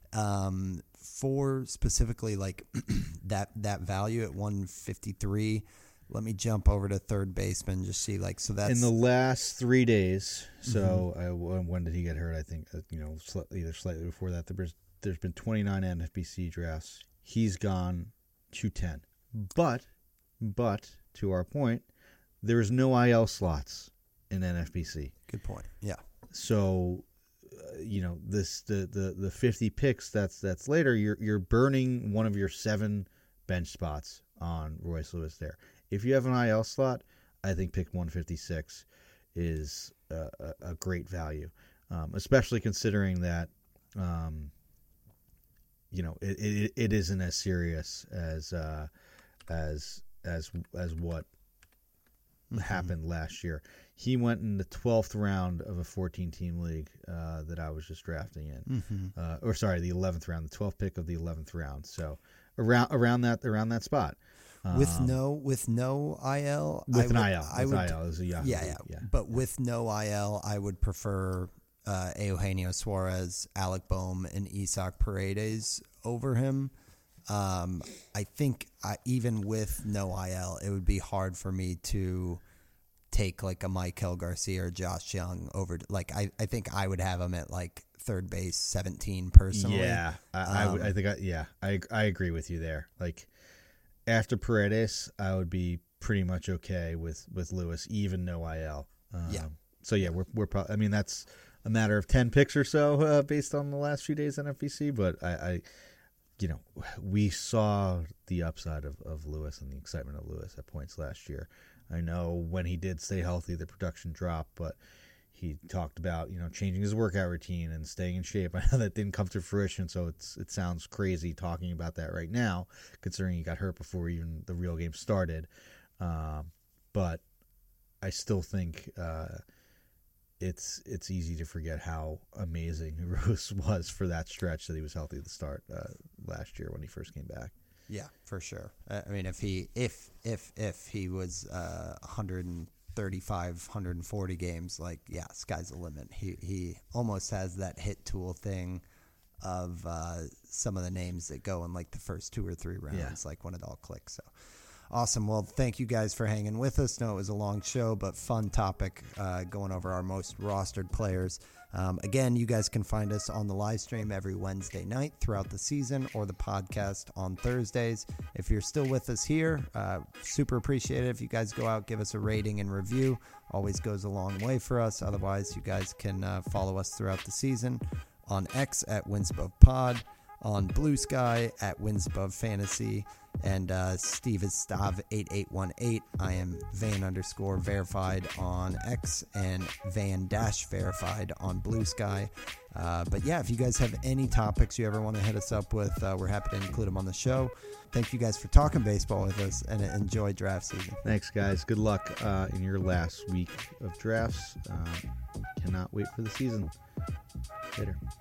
For specifically like that value at 153, let me jump over to third baseman, just see like, so that's in the last 3 days. So when did he get hurt? I think either slightly before that. There's been 29 NFBC drafts. He's gone 210. But to our point, there is no IL slots in NFBC. Good point. Yeah. So the 50 picks that's later, you're burning one of your 7 bench spots on Royce Lewis there. If you have an IL slot, I think pick 156 is a great value, especially considering that it isn't as serious as what happened last year. He went in the 12th round of a 14-team league that I was just drafting in, the 11th round, the 12th pick of the 11th round. So around that spot. With no IL, with an IL, is a Yahoo. Yeah. But with no IL, I would prefer Eugenio Suarez, Alec Bohm, and Isaac Paredes over him. I think even with no IL, it would be hard for me to take like a Maikel Garcia or Josh Young over. Like I think I would have him at like third base 17 personally. Yeah, I agree with you there. Like after Paredes, I would be pretty much okay with Lewis, even no IL. So yeah, we're probably. I mean, that's a matter of 10 picks or so based on the last few days NFBC, but we saw the upside of Lewis and the excitement of Lewis at points last year. I know when he did stay healthy, the production dropped, but he talked about, changing his workout routine and staying in shape. I know that didn't come to fruition, so it sounds crazy talking about that right now, considering he got hurt before even the real game started. But I still think it's easy to forget how amazing Roos was for that stretch that he was healthy at the start last year when he first came back. Yeah, for sure. I mean, if he was 135, 140 games, like, yeah, sky's the limit. He almost has that hit tool thing of some of the names that go in like the first 2 or 3 rounds, like when it all clicks. So, Awesome. Well, thank you guys for hanging with us. No, it was a long show, but fun topic going over our most rostered players. Again, you guys can find us on the live stream every Wednesday night throughout the season, or the podcast on Thursdays. If you're still with us here, super appreciate it. If you guys go out, give us a rating and review. Always goes a long way for us. Otherwise, you guys can follow us throughout the season on X at WinsAbovePod, on Blue Sky at WinsAboveFantasy, and Steve is Stav8818. I am Van_verified on X and Van-verified on Blue Sky. But yeah, if you guys have any topics you ever want to hit us up with, we're happy to include them on the show. Thank you guys for talking baseball with us, and enjoy draft season. Thanks, guys. Good luck in your last week of drafts. Cannot wait for the season. Later.